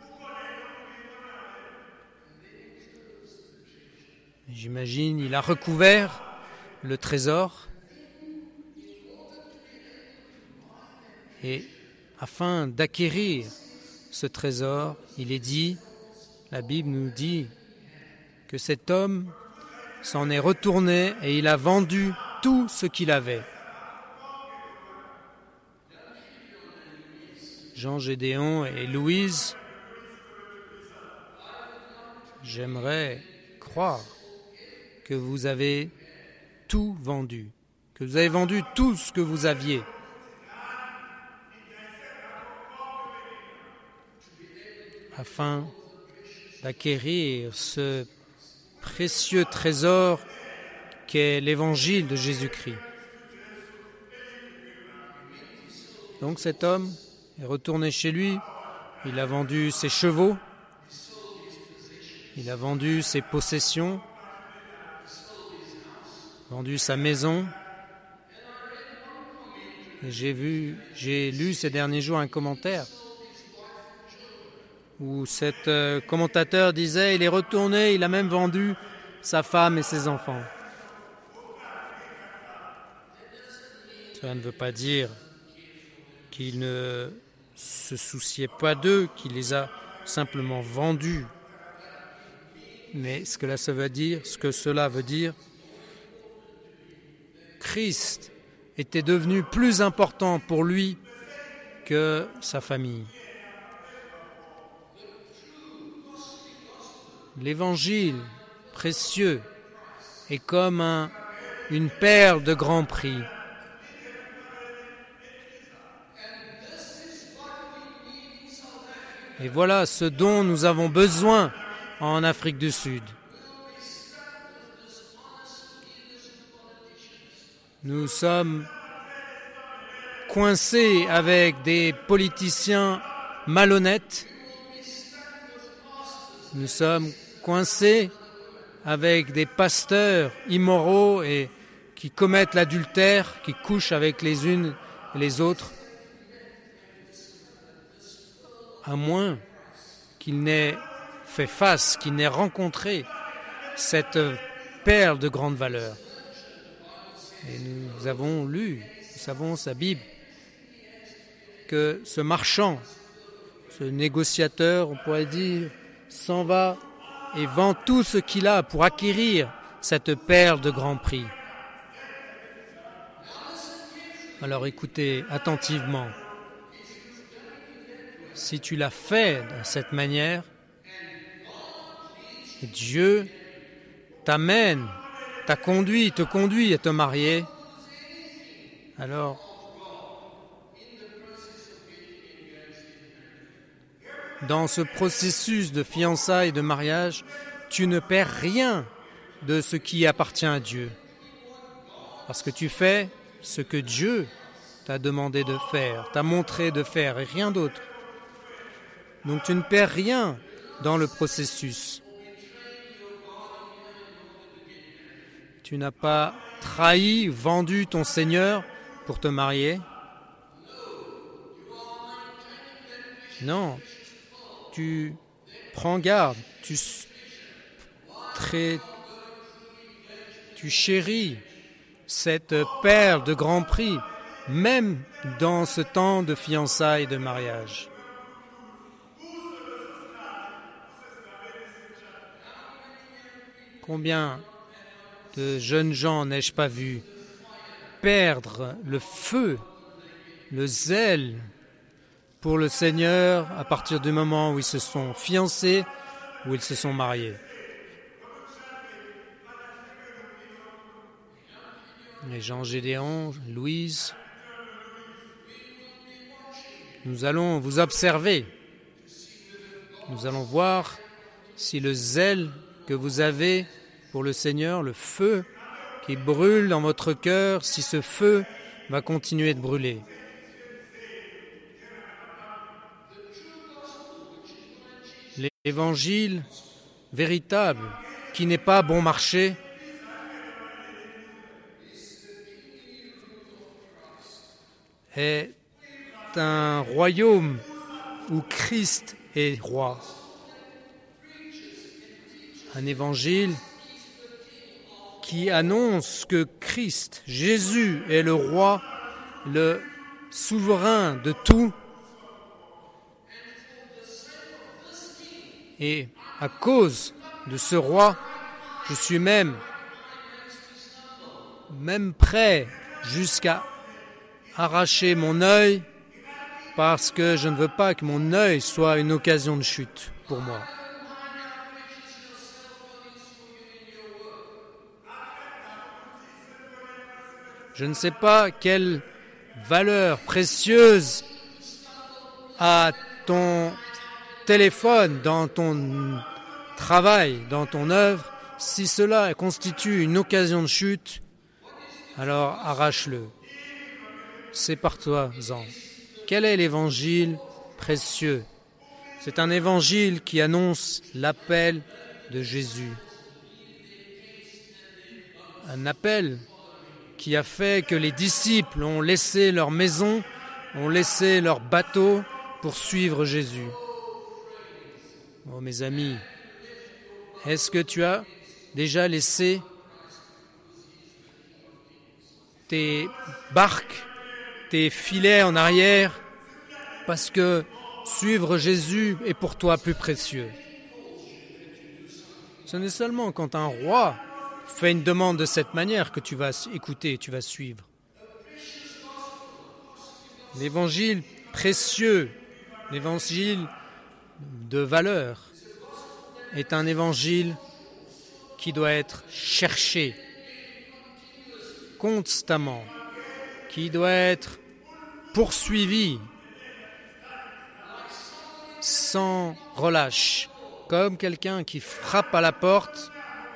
A: J'imagine il a recouvert le trésor et afin d'acquérir ce trésor, il est dit, la Bible nous dit que cet homme s'en est retourné et il a vendu tout ce qu'il avait. Jean Gédéon et Louise, j'aimerais croire que vous avez tout vendu, que vous avez vendu tout ce que vous aviez. Afin d'acquérir ce précieux trésor qu'est l'évangile de Jésus-Christ. Donc cet homme est retourné chez lui, il a vendu ses chevaux, il a vendu ses possessions, vendu sa maison. Et j'ai vu, j'ai lu ces derniers jours un commentaire où cet euh, commentateur disait il est retourné, il a même vendu sa femme et ses enfants. Cela ne veut pas dire qu'il ne se souciait pas d'eux, qu'il les a simplement vendus. Mais ce que là, ça veut dire, ce que cela veut dire, Christ était devenu plus important pour lui que sa famille. L'évangile précieux est comme un, une perle de grand prix. Et voilà ce dont nous avons besoin en Afrique du Sud. Nous sommes coincés avec des politiciens malhonnêtes. Nous sommes coincés avec des pasteurs immoraux et qui commettent l'adultère, qui couchent avec les unes et les autres. à moins qu'il n'ait fait face, qu'il n'ait rencontré cette perle de grande valeur. Et nous avons lu, nous savons sa Bible, que ce marchand, ce négociateur, on pourrait dire, s'en va et vend tout ce qu'il a pour acquérir cette perle de grand prix. Alors écoutez attentivement. Si tu l'as fait de cette manière, Dieu t'amène, t'a conduit, te conduit à te marier, alors dans ce processus de fiançailles et de mariage, tu ne perds rien de ce qui appartient à Dieu. Parce que tu fais ce que Dieu t'a demandé de faire, t'a montré de faire et rien d'autre. Donc tu ne perds rien dans le processus. Tu n'as pas trahi, vendu ton Seigneur pour te marier. Non, tu prends garde, tu, très, tu chéris cette perle de grand prix, même dans ce temps de fiançailles et de mariage. Combien de jeunes gens n'ai-je pas vu perdre le feu, le zèle pour le Seigneur à partir du moment où ils se sont fiancés, où ils se sont mariés. Les Jean Gédéon, Louise, nous allons vous observer. Nous allons voir si le zèle que vous avez pour le Seigneur, le feu qui brûle dans votre cœur, si ce feu va continuer de brûler. L'évangile véritable, qui n'est pas bon marché, est un royaume où Christ est roi. Un évangile qui annonce que Christ, Jésus, est le roi, le souverain de tout. Et à cause de ce roi, je suis même, même prêt jusqu'à arracher mon œil parce que je ne veux pas que mon œil soit une occasion de chute pour moi. Je ne sais pas quelle valeur précieuse a ton téléphone dans ton travail, dans ton œuvre. Si cela constitue une occasion de chute, alors arrache-le. Sépare-toi-en. Quel est l'évangile précieux? C'est un évangile qui annonce l'appel de Jésus. Un appel qui a fait que les disciples ont laissé leur maison, ont laissé leur bateau pour suivre Jésus. Oh mes amis, est-ce que tu as déjà laissé tes barques, tes filets en arrière, parce que suivre Jésus est pour toi plus précieux? Ce n'est seulement quand un roi fait une demande de cette manière que tu vas écouter, tu vas suivre. L'évangile précieux, l'évangile de valeur, est un évangile qui doit être cherché constamment, qui doit être poursuivi sans relâche, comme quelqu'un qui frappe à la porte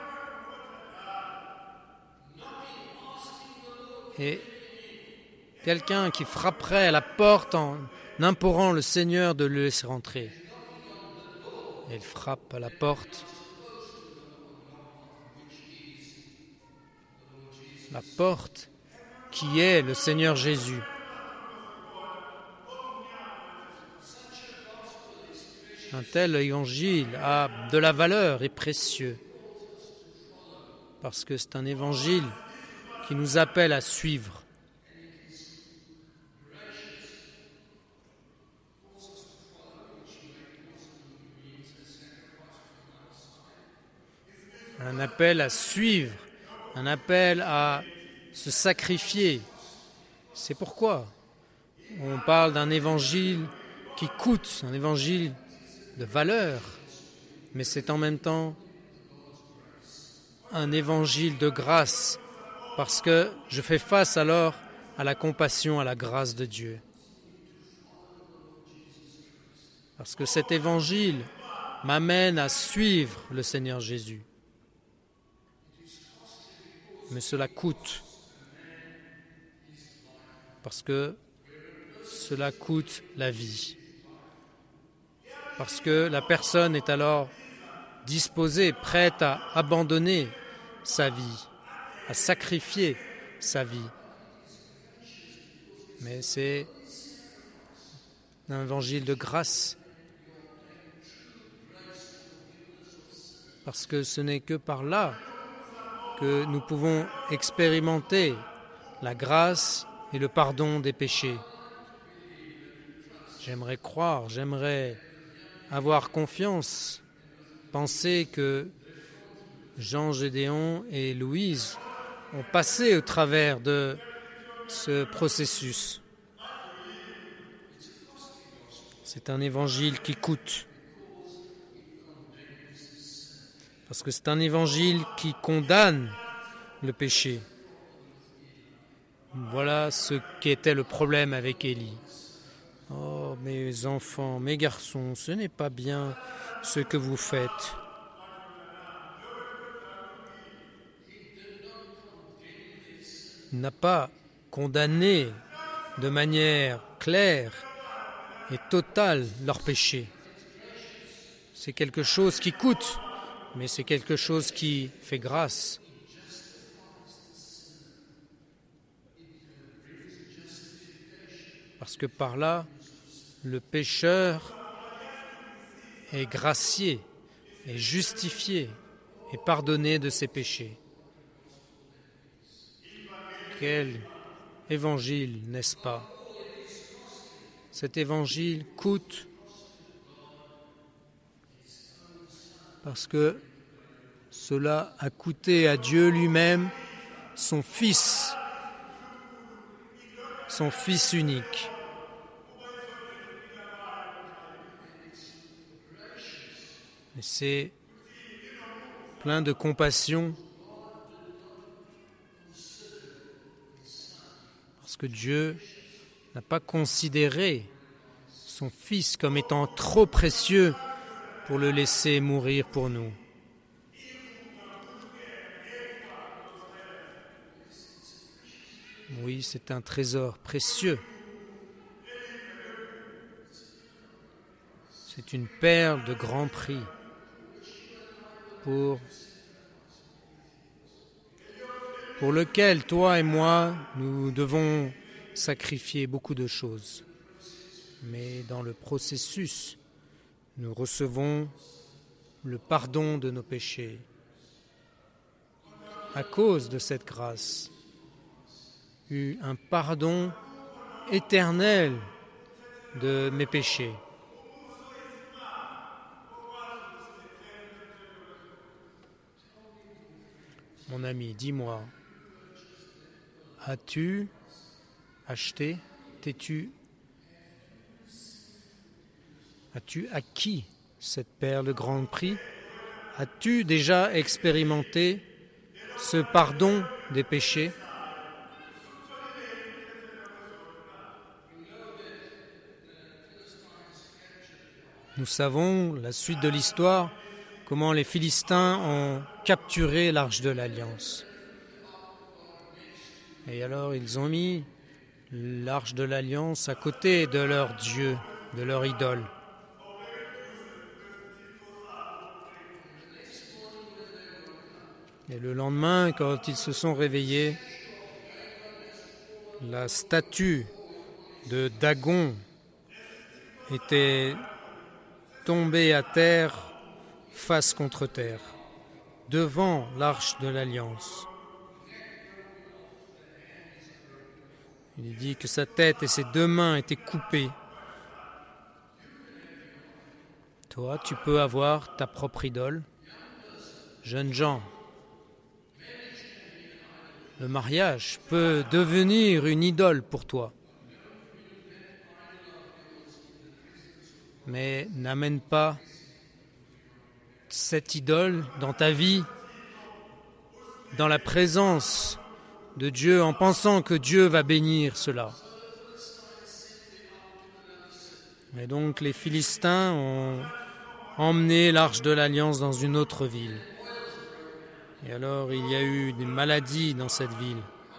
A: et quelqu'un qui frapperait à la porte en implorant le Seigneur de le laisser rentrer. Il frappe à la porte. La porte qui est le Seigneur Jésus. Un tel évangile a de la valeur et précieux parce que c'est un évangile qui nous appelle à suivre. Un appel à suivre, un appel à se sacrifier. C'est pourquoi on parle d'un évangile qui coûte, un évangile de valeur, mais c'est en même temps un évangile de grâce, parce que je fais face alors à la compassion, à la grâce de Dieu. Parce que cet évangile m'amène à suivre le Seigneur Jésus. Mais cela coûte, parce que cela coûte la vie. Parce que la personne est alors disposée, prête à abandonner sa vie, à sacrifier sa vie. Mais c'est un évangile de grâce. Parce que ce n'est que par là que nous pouvons expérimenter la grâce et le pardon des péchés. J'aimerais croire, j'aimerais avoir confiance, penser que Jean-Gédéon et Louise ont passé au travers de ce processus. C'est un évangile qui coûte, parce que c'est un évangile qui condamne le péché. Voilà ce qu'était le problème avec Élie. Oh, mes enfants, mes garçons, ce n'est pas bien ce que vous faites. Il n'a pas condamné de manière claire et totale leur péché. C'est quelque chose qui coûte, mais c'est quelque chose qui fait grâce. Parce que par là, le pécheur est gracié, est justifié, est pardonné de ses péchés. Quel évangile, n'est-ce pas? Cet évangile coûte parce que cela a coûté à Dieu lui-même son Fils, son Fils unique. Et c'est plein de compassion parce que Dieu n'a pas considéré son Fils comme étant trop précieux pour le laisser mourir pour nous. Oui, c'est un trésor précieux. C'est une perle de grand prix pour, pour lequel toi et moi, nous devons sacrifier beaucoup de choses. Mais dans le processus, nous recevons le pardon de nos péchés. À cause de cette grâce, eu un pardon éternel de mes péchés. Mon ami, dis-moi, as-tu acheté, t'es-tu, as-tu acquis cette perle de grand prix? As-tu déjà expérimenté ce pardon des péchés? Nous savons la suite de l'histoire, comment les Philistins ont capturé l'Arche de l'Alliance. Et alors ils ont mis l'Arche de l'Alliance à côté de leur Dieu, de leur idole. Et le lendemain, quand ils se sont réveillés, la statue de Dagon était tomber à terre, face contre terre, devant l'arche de l'Alliance. Il dit que sa tête et ses deux mains étaient coupées. Toi, tu peux avoir ta propre idole. Jeunes gens, le mariage peut devenir une idole pour toi. Mais n'amène pas cette idole dans ta vie, dans la présence de Dieu, en pensant que Dieu va bénir cela. Et donc les Philistins ont emmené l'arche de l'Alliance dans une autre ville. Et alors il y a eu des maladies dans cette ville.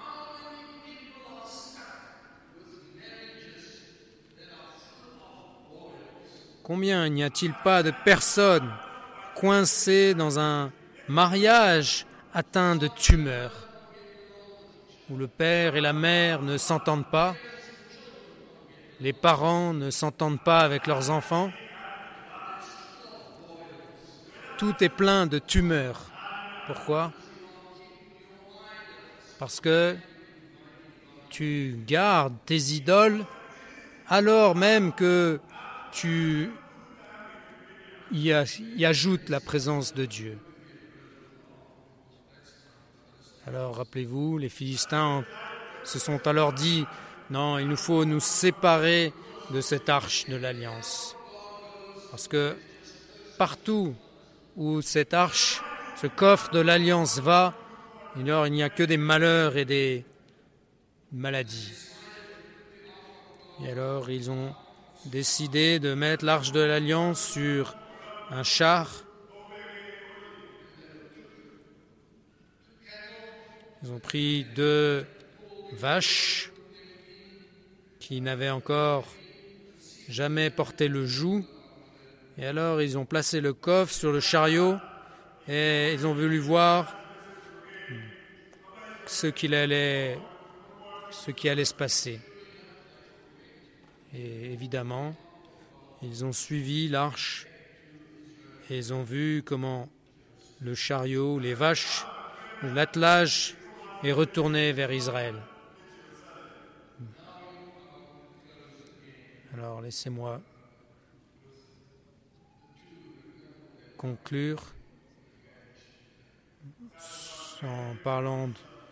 A: Combien n'y a-t-il pas de personnes coincées dans un mariage atteint de tumeur, où le père et la mère ne s'entendent pas, les parents ne s'entendent pas avec leurs enfants. Tout est plein de tumeurs. Pourquoi ? Parce que tu gardes tes idoles alors même que tu y, y ajoutes la présence de Dieu. Alors rappelez-vous, les Philistins se sont alors dit « Non, il nous faut nous séparer de cette arche de l'Alliance. » Parce que partout où cette arche, ce coffre de l'Alliance va, il n'y a que des malheurs et des maladies. Et alors ils ont décidé de mettre l'arche de l'Alliance sur un char. Ils ont pris deux vaches qui n'avaient encore jamais porté le joug. Et alors ils ont placé le coffre sur le chariot et ils ont voulu voir ce qu'il allait, ce qui allait se passer. Et évidemment, ils ont suivi l'arche et ils ont vu comment le chariot, les vaches, l'attelage est retourné vers Israël. Alors laissez-moi conclure en parlant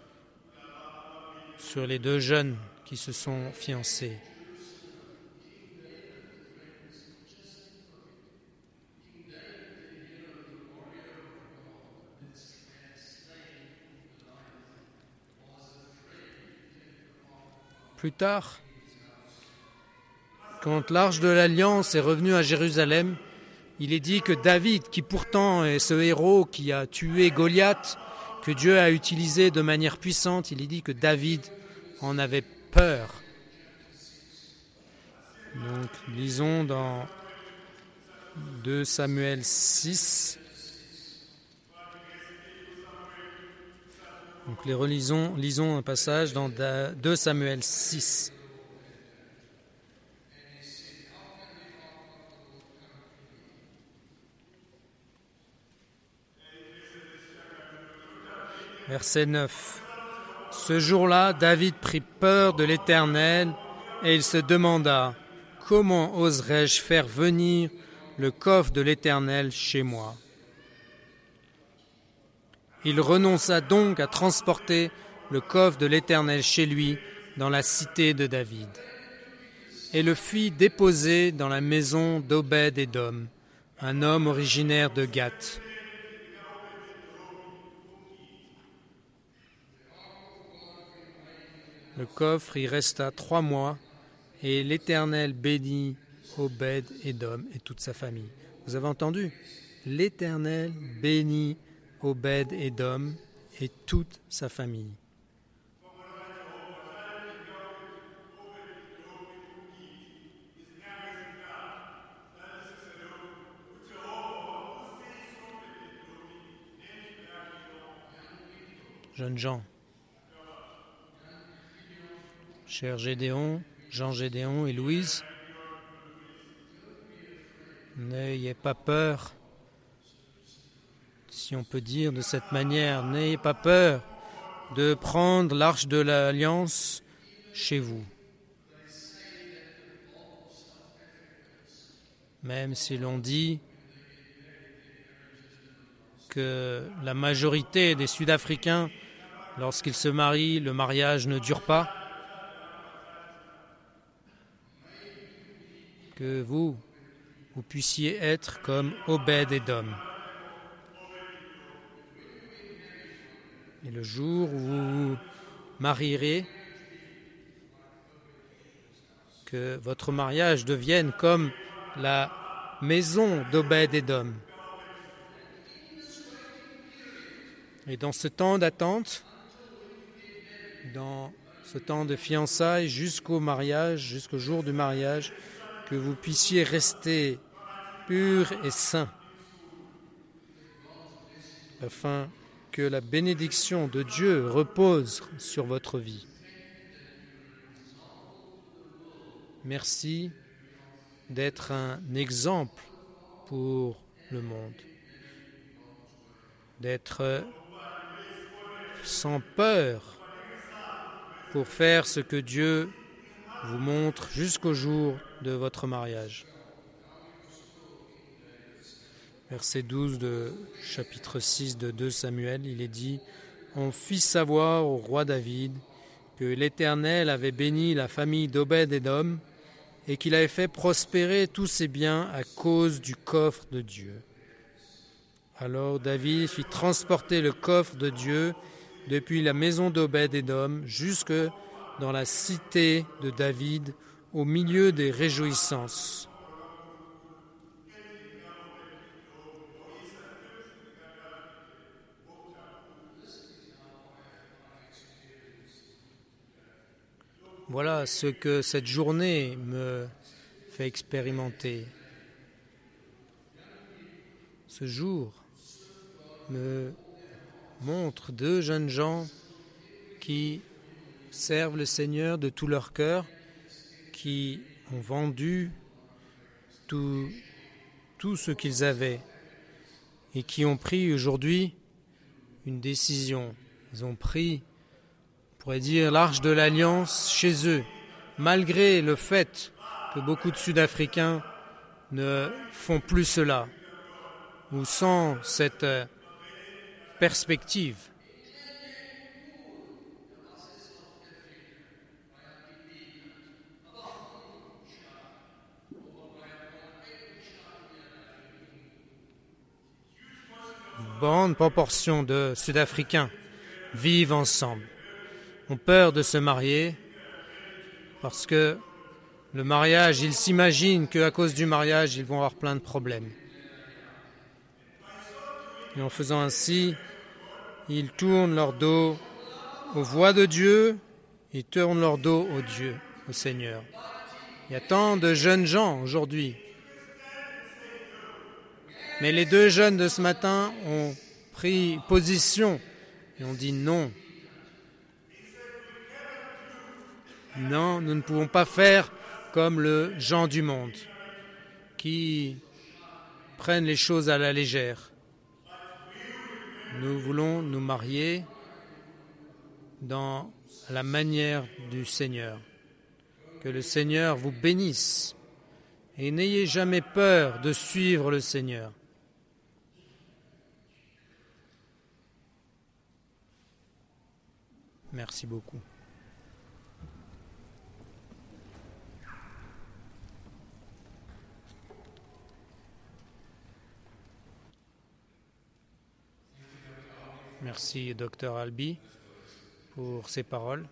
A: sur les deux jeunes qui se sont fiancés. Plus tard, quand l'arche de l'Alliance est revenue à Jérusalem, il est dit que David, qui pourtant est ce héros qui a tué Goliath, que Dieu a utilisé de manière puissante, il est dit que David en avait peur. Donc, lisons dans deux Samuel six. Donc, les relisons, lisons un passage dans deux Samuel six. Verset neuf. Ce jour-là, David prit peur de l'Éternel et il se demanda « Comment oserais-je faire venir le coffre de l'Éternel chez moi ?» Il renonça donc à transporter le coffre de l'Éternel chez lui dans la cité de David et le fit déposer dans la maison d'Obed-Édom, un homme originaire de Gath. Le coffre y resta trois mois et l'Éternel bénit Obed-Édom et toute sa famille. Vous avez entendu ? L'Éternel bénit Obed-Édom et toute sa famille. Jeunes gens, chers Gédéon, Jean Gédéon et Louise, N'ayez pas peur, si on peut dire de cette manière, n'ayez pas peur de prendre l'arche de l'Alliance chez vous. Même si l'on dit que la majorité des Sud-Africains, lorsqu'ils se marient, le mariage ne dure pas, que vous, vous puissiez être comme Obed-Édom. Et le jour où vous vous marierez, que votre mariage devienne comme la maison d'Obed-Édom. Et dans ce temps d'attente, dans ce temps de fiançailles jusqu'au mariage, jusqu'au jour du mariage, que vous puissiez rester purs et saints, afin que la bénédiction de Dieu repose sur votre vie. Merci d'être un exemple pour le monde, d'être sans peur pour faire ce que Dieu vous montre jusqu'au jour de votre mariage. Verset douze de chapitre six de deux Samuel, il est dit « On fit savoir au roi David que l'Éternel avait béni la famille d'Obed-Édom et qu'il avait fait prospérer tous ses biens à cause du coffre de Dieu. Alors David fit transporter le coffre de Dieu depuis la maison d'Obed-Édom jusque dans la cité de David, au milieu des réjouissances. » Voilà ce que cette journée me fait expérimenter. Ce jour me montre deux jeunes gens qui servent le Seigneur de tout leur cœur, qui ont vendu tout, tout ce qu'ils avaient et qui ont pris aujourd'hui une décision. Ils ont pris, on pourrait dire, l'arche de l'Alliance chez eux, malgré le fait que beaucoup de Sud-Africains ne font plus cela, ou sans cette perspective. Une bonne proportion de Sud-Africains vivent ensemble, ont peur de se marier parce que le mariage, ils s'imaginent qu'à cause du mariage, ils vont avoir plein de problèmes. Et en faisant ainsi, ils tournent leur dos aux voix de Dieu, ils tournent leur dos au Dieu, au Seigneur. Il y a tant de jeunes gens aujourd'hui. Mais les deux jeunes de ce matin ont pris position et ont dit non. Non, nous ne pouvons pas faire comme le gens du monde qui prennent les choses à la légère. Nous voulons nous marier dans la manière du Seigneur. Que le Seigneur vous bénisse et n'ayez jamais peur de suivre le Seigneur. Merci beaucoup. Merci, docteur Albi, pour ces paroles.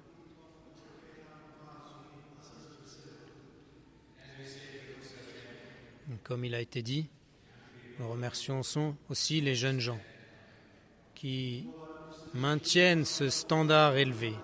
A: Comme il a été dit, nous remercions aussi les jeunes gens qui maintiennent ce standard élevé.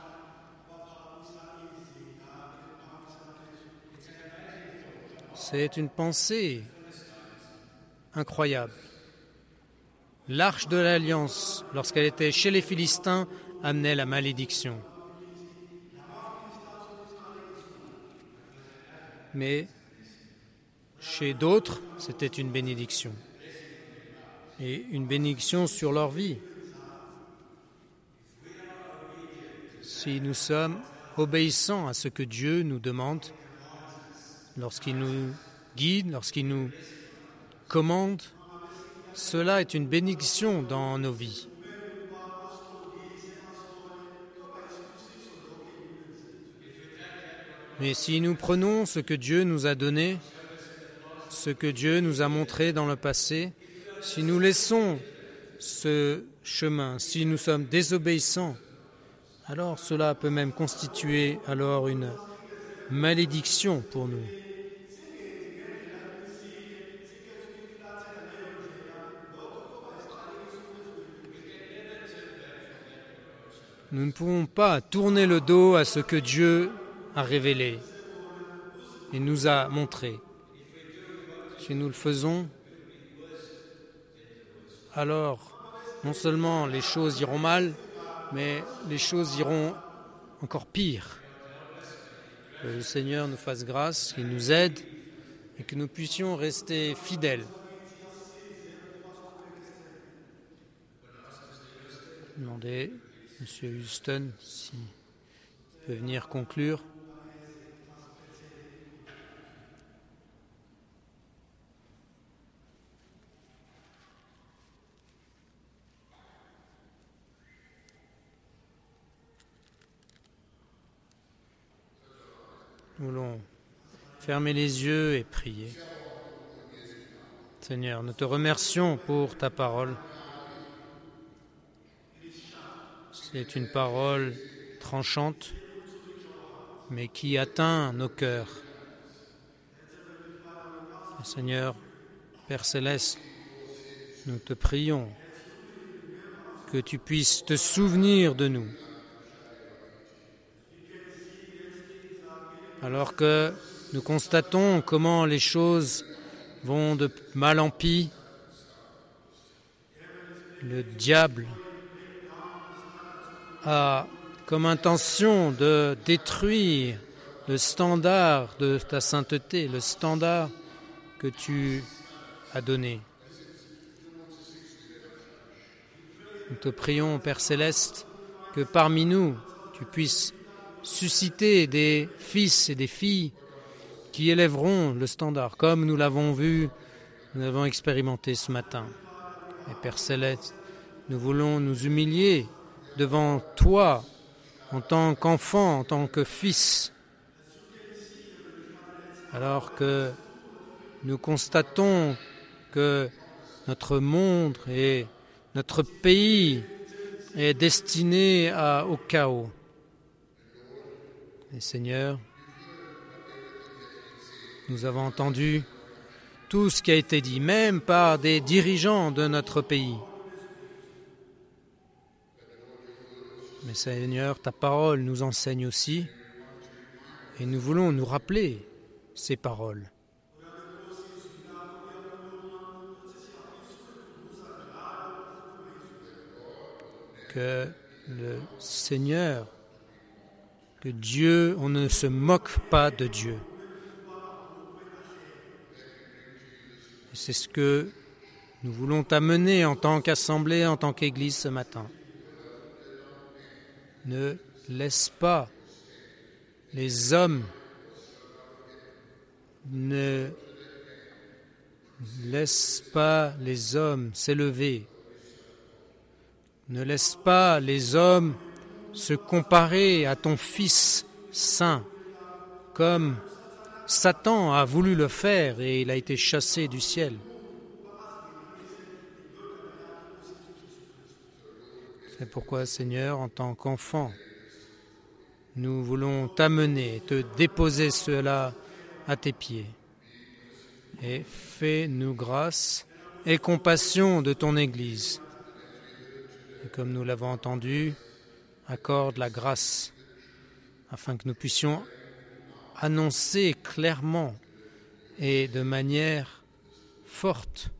A: C'est une pensée incroyable. L'arche de l'Alliance, lorsqu'elle était chez les Philistins, amenait la malédiction. Mais chez d'autres, c'était une bénédiction. Et une bénédiction sur leur vie. Si nous sommes obéissants à ce que Dieu nous demande, lorsqu'il nous guide, lorsqu'il nous commande, cela est une bénédiction dans nos vies. Mais si nous prenons ce que Dieu nous a donné, ce que Dieu nous a montré dans le passé, si nous laissons ce chemin, si nous sommes désobéissants, alors cela peut même constituer alors une malédiction pour nous. Nous ne pouvons pas tourner le dos à ce que Dieu a révélé et nous a montré. Si nous le faisons, alors non seulement les choses iront mal, mais les choses iront encore pire. Que le Seigneur nous fasse grâce, qu'il nous aide et que nous puissions rester fidèles. Demandez M. Houston s'il peut venir conclure. Nous voulons fermer les yeux et prier. Seigneur, nous te remercions pour ta parole. C'est une parole tranchante, mais qui atteint nos cœurs. Et Seigneur, Père Céleste, nous te prions que tu puisses te souvenir de nous. Alors que nous constatons comment les choses vont de mal en pis, le diable a comme intention de détruire le standard de ta sainteté, le standard que tu as donné. Nous te prions, Père Céleste, que parmi nous, tu puisses susciter des fils et des filles qui élèveront le standard, comme nous l'avons vu, nous l'avons expérimenté ce matin. Et Père Céleste, nous voulons nous humilier devant toi, en tant qu'enfant, en tant que fils, alors que nous constatons que notre monde et notre pays est destiné à, au chaos. Et Seigneur, nous avons entendu tout ce qui a été dit, même par des dirigeants de notre pays. Mais Seigneur, ta parole nous enseigne aussi, et nous voulons nous rappeler ces paroles. Que le Seigneur, que Dieu, on ne se moque pas de Dieu. Et c'est ce que nous voulons t'amener en tant qu'assemblée, en tant qu'Église ce matin. Ne laisse pas les hommes, ne laisse pas les hommes s'élever. Ne laisse pas les hommes se comparer à ton Fils saint, comme Satan a voulu le faire et il a été chassé du ciel. C'est pourquoi, Seigneur, en tant qu'enfant, nous voulons t'amener, te déposer cela à tes pieds. Et fais-nous grâce et compassion de ton Église. Et comme nous l'avons entendu, accorde la grâce afin que nous puissions annoncer clairement et de manière forte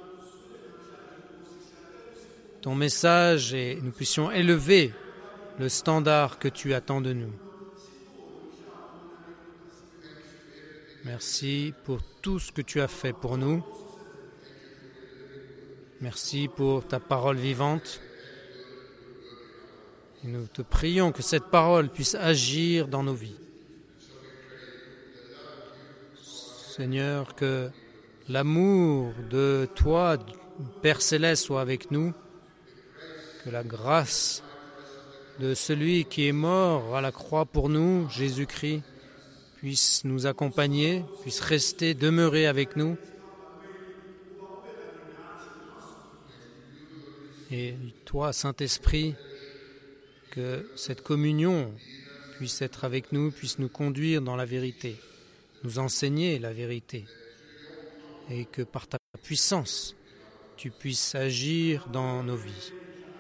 A: ton message et nous puissions élever le standard que tu attends de nous. Merci pour tout ce que tu as fait pour nous. Merci pour ta parole vivante. Et nous te prions que cette parole puisse agir dans nos vies. Seigneur, que l'amour de toi, Père Céleste, soit avec nous. Que la grâce de celui qui est mort à la croix pour nous, Jésus-Christ, puisse nous accompagner, puisse rester, demeurer avec nous. Et toi, Saint-Esprit, que cette communion puisse être avec nous, puisse nous conduire dans la vérité, nous enseigner la vérité, et que par ta puissance, tu puisses agir dans nos vies.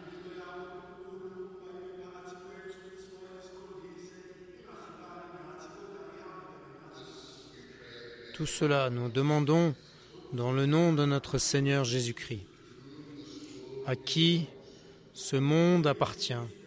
A: Tout cela, nous demandons dans le nom de notre Seigneur Jésus-Christ, à qui ce monde appartient,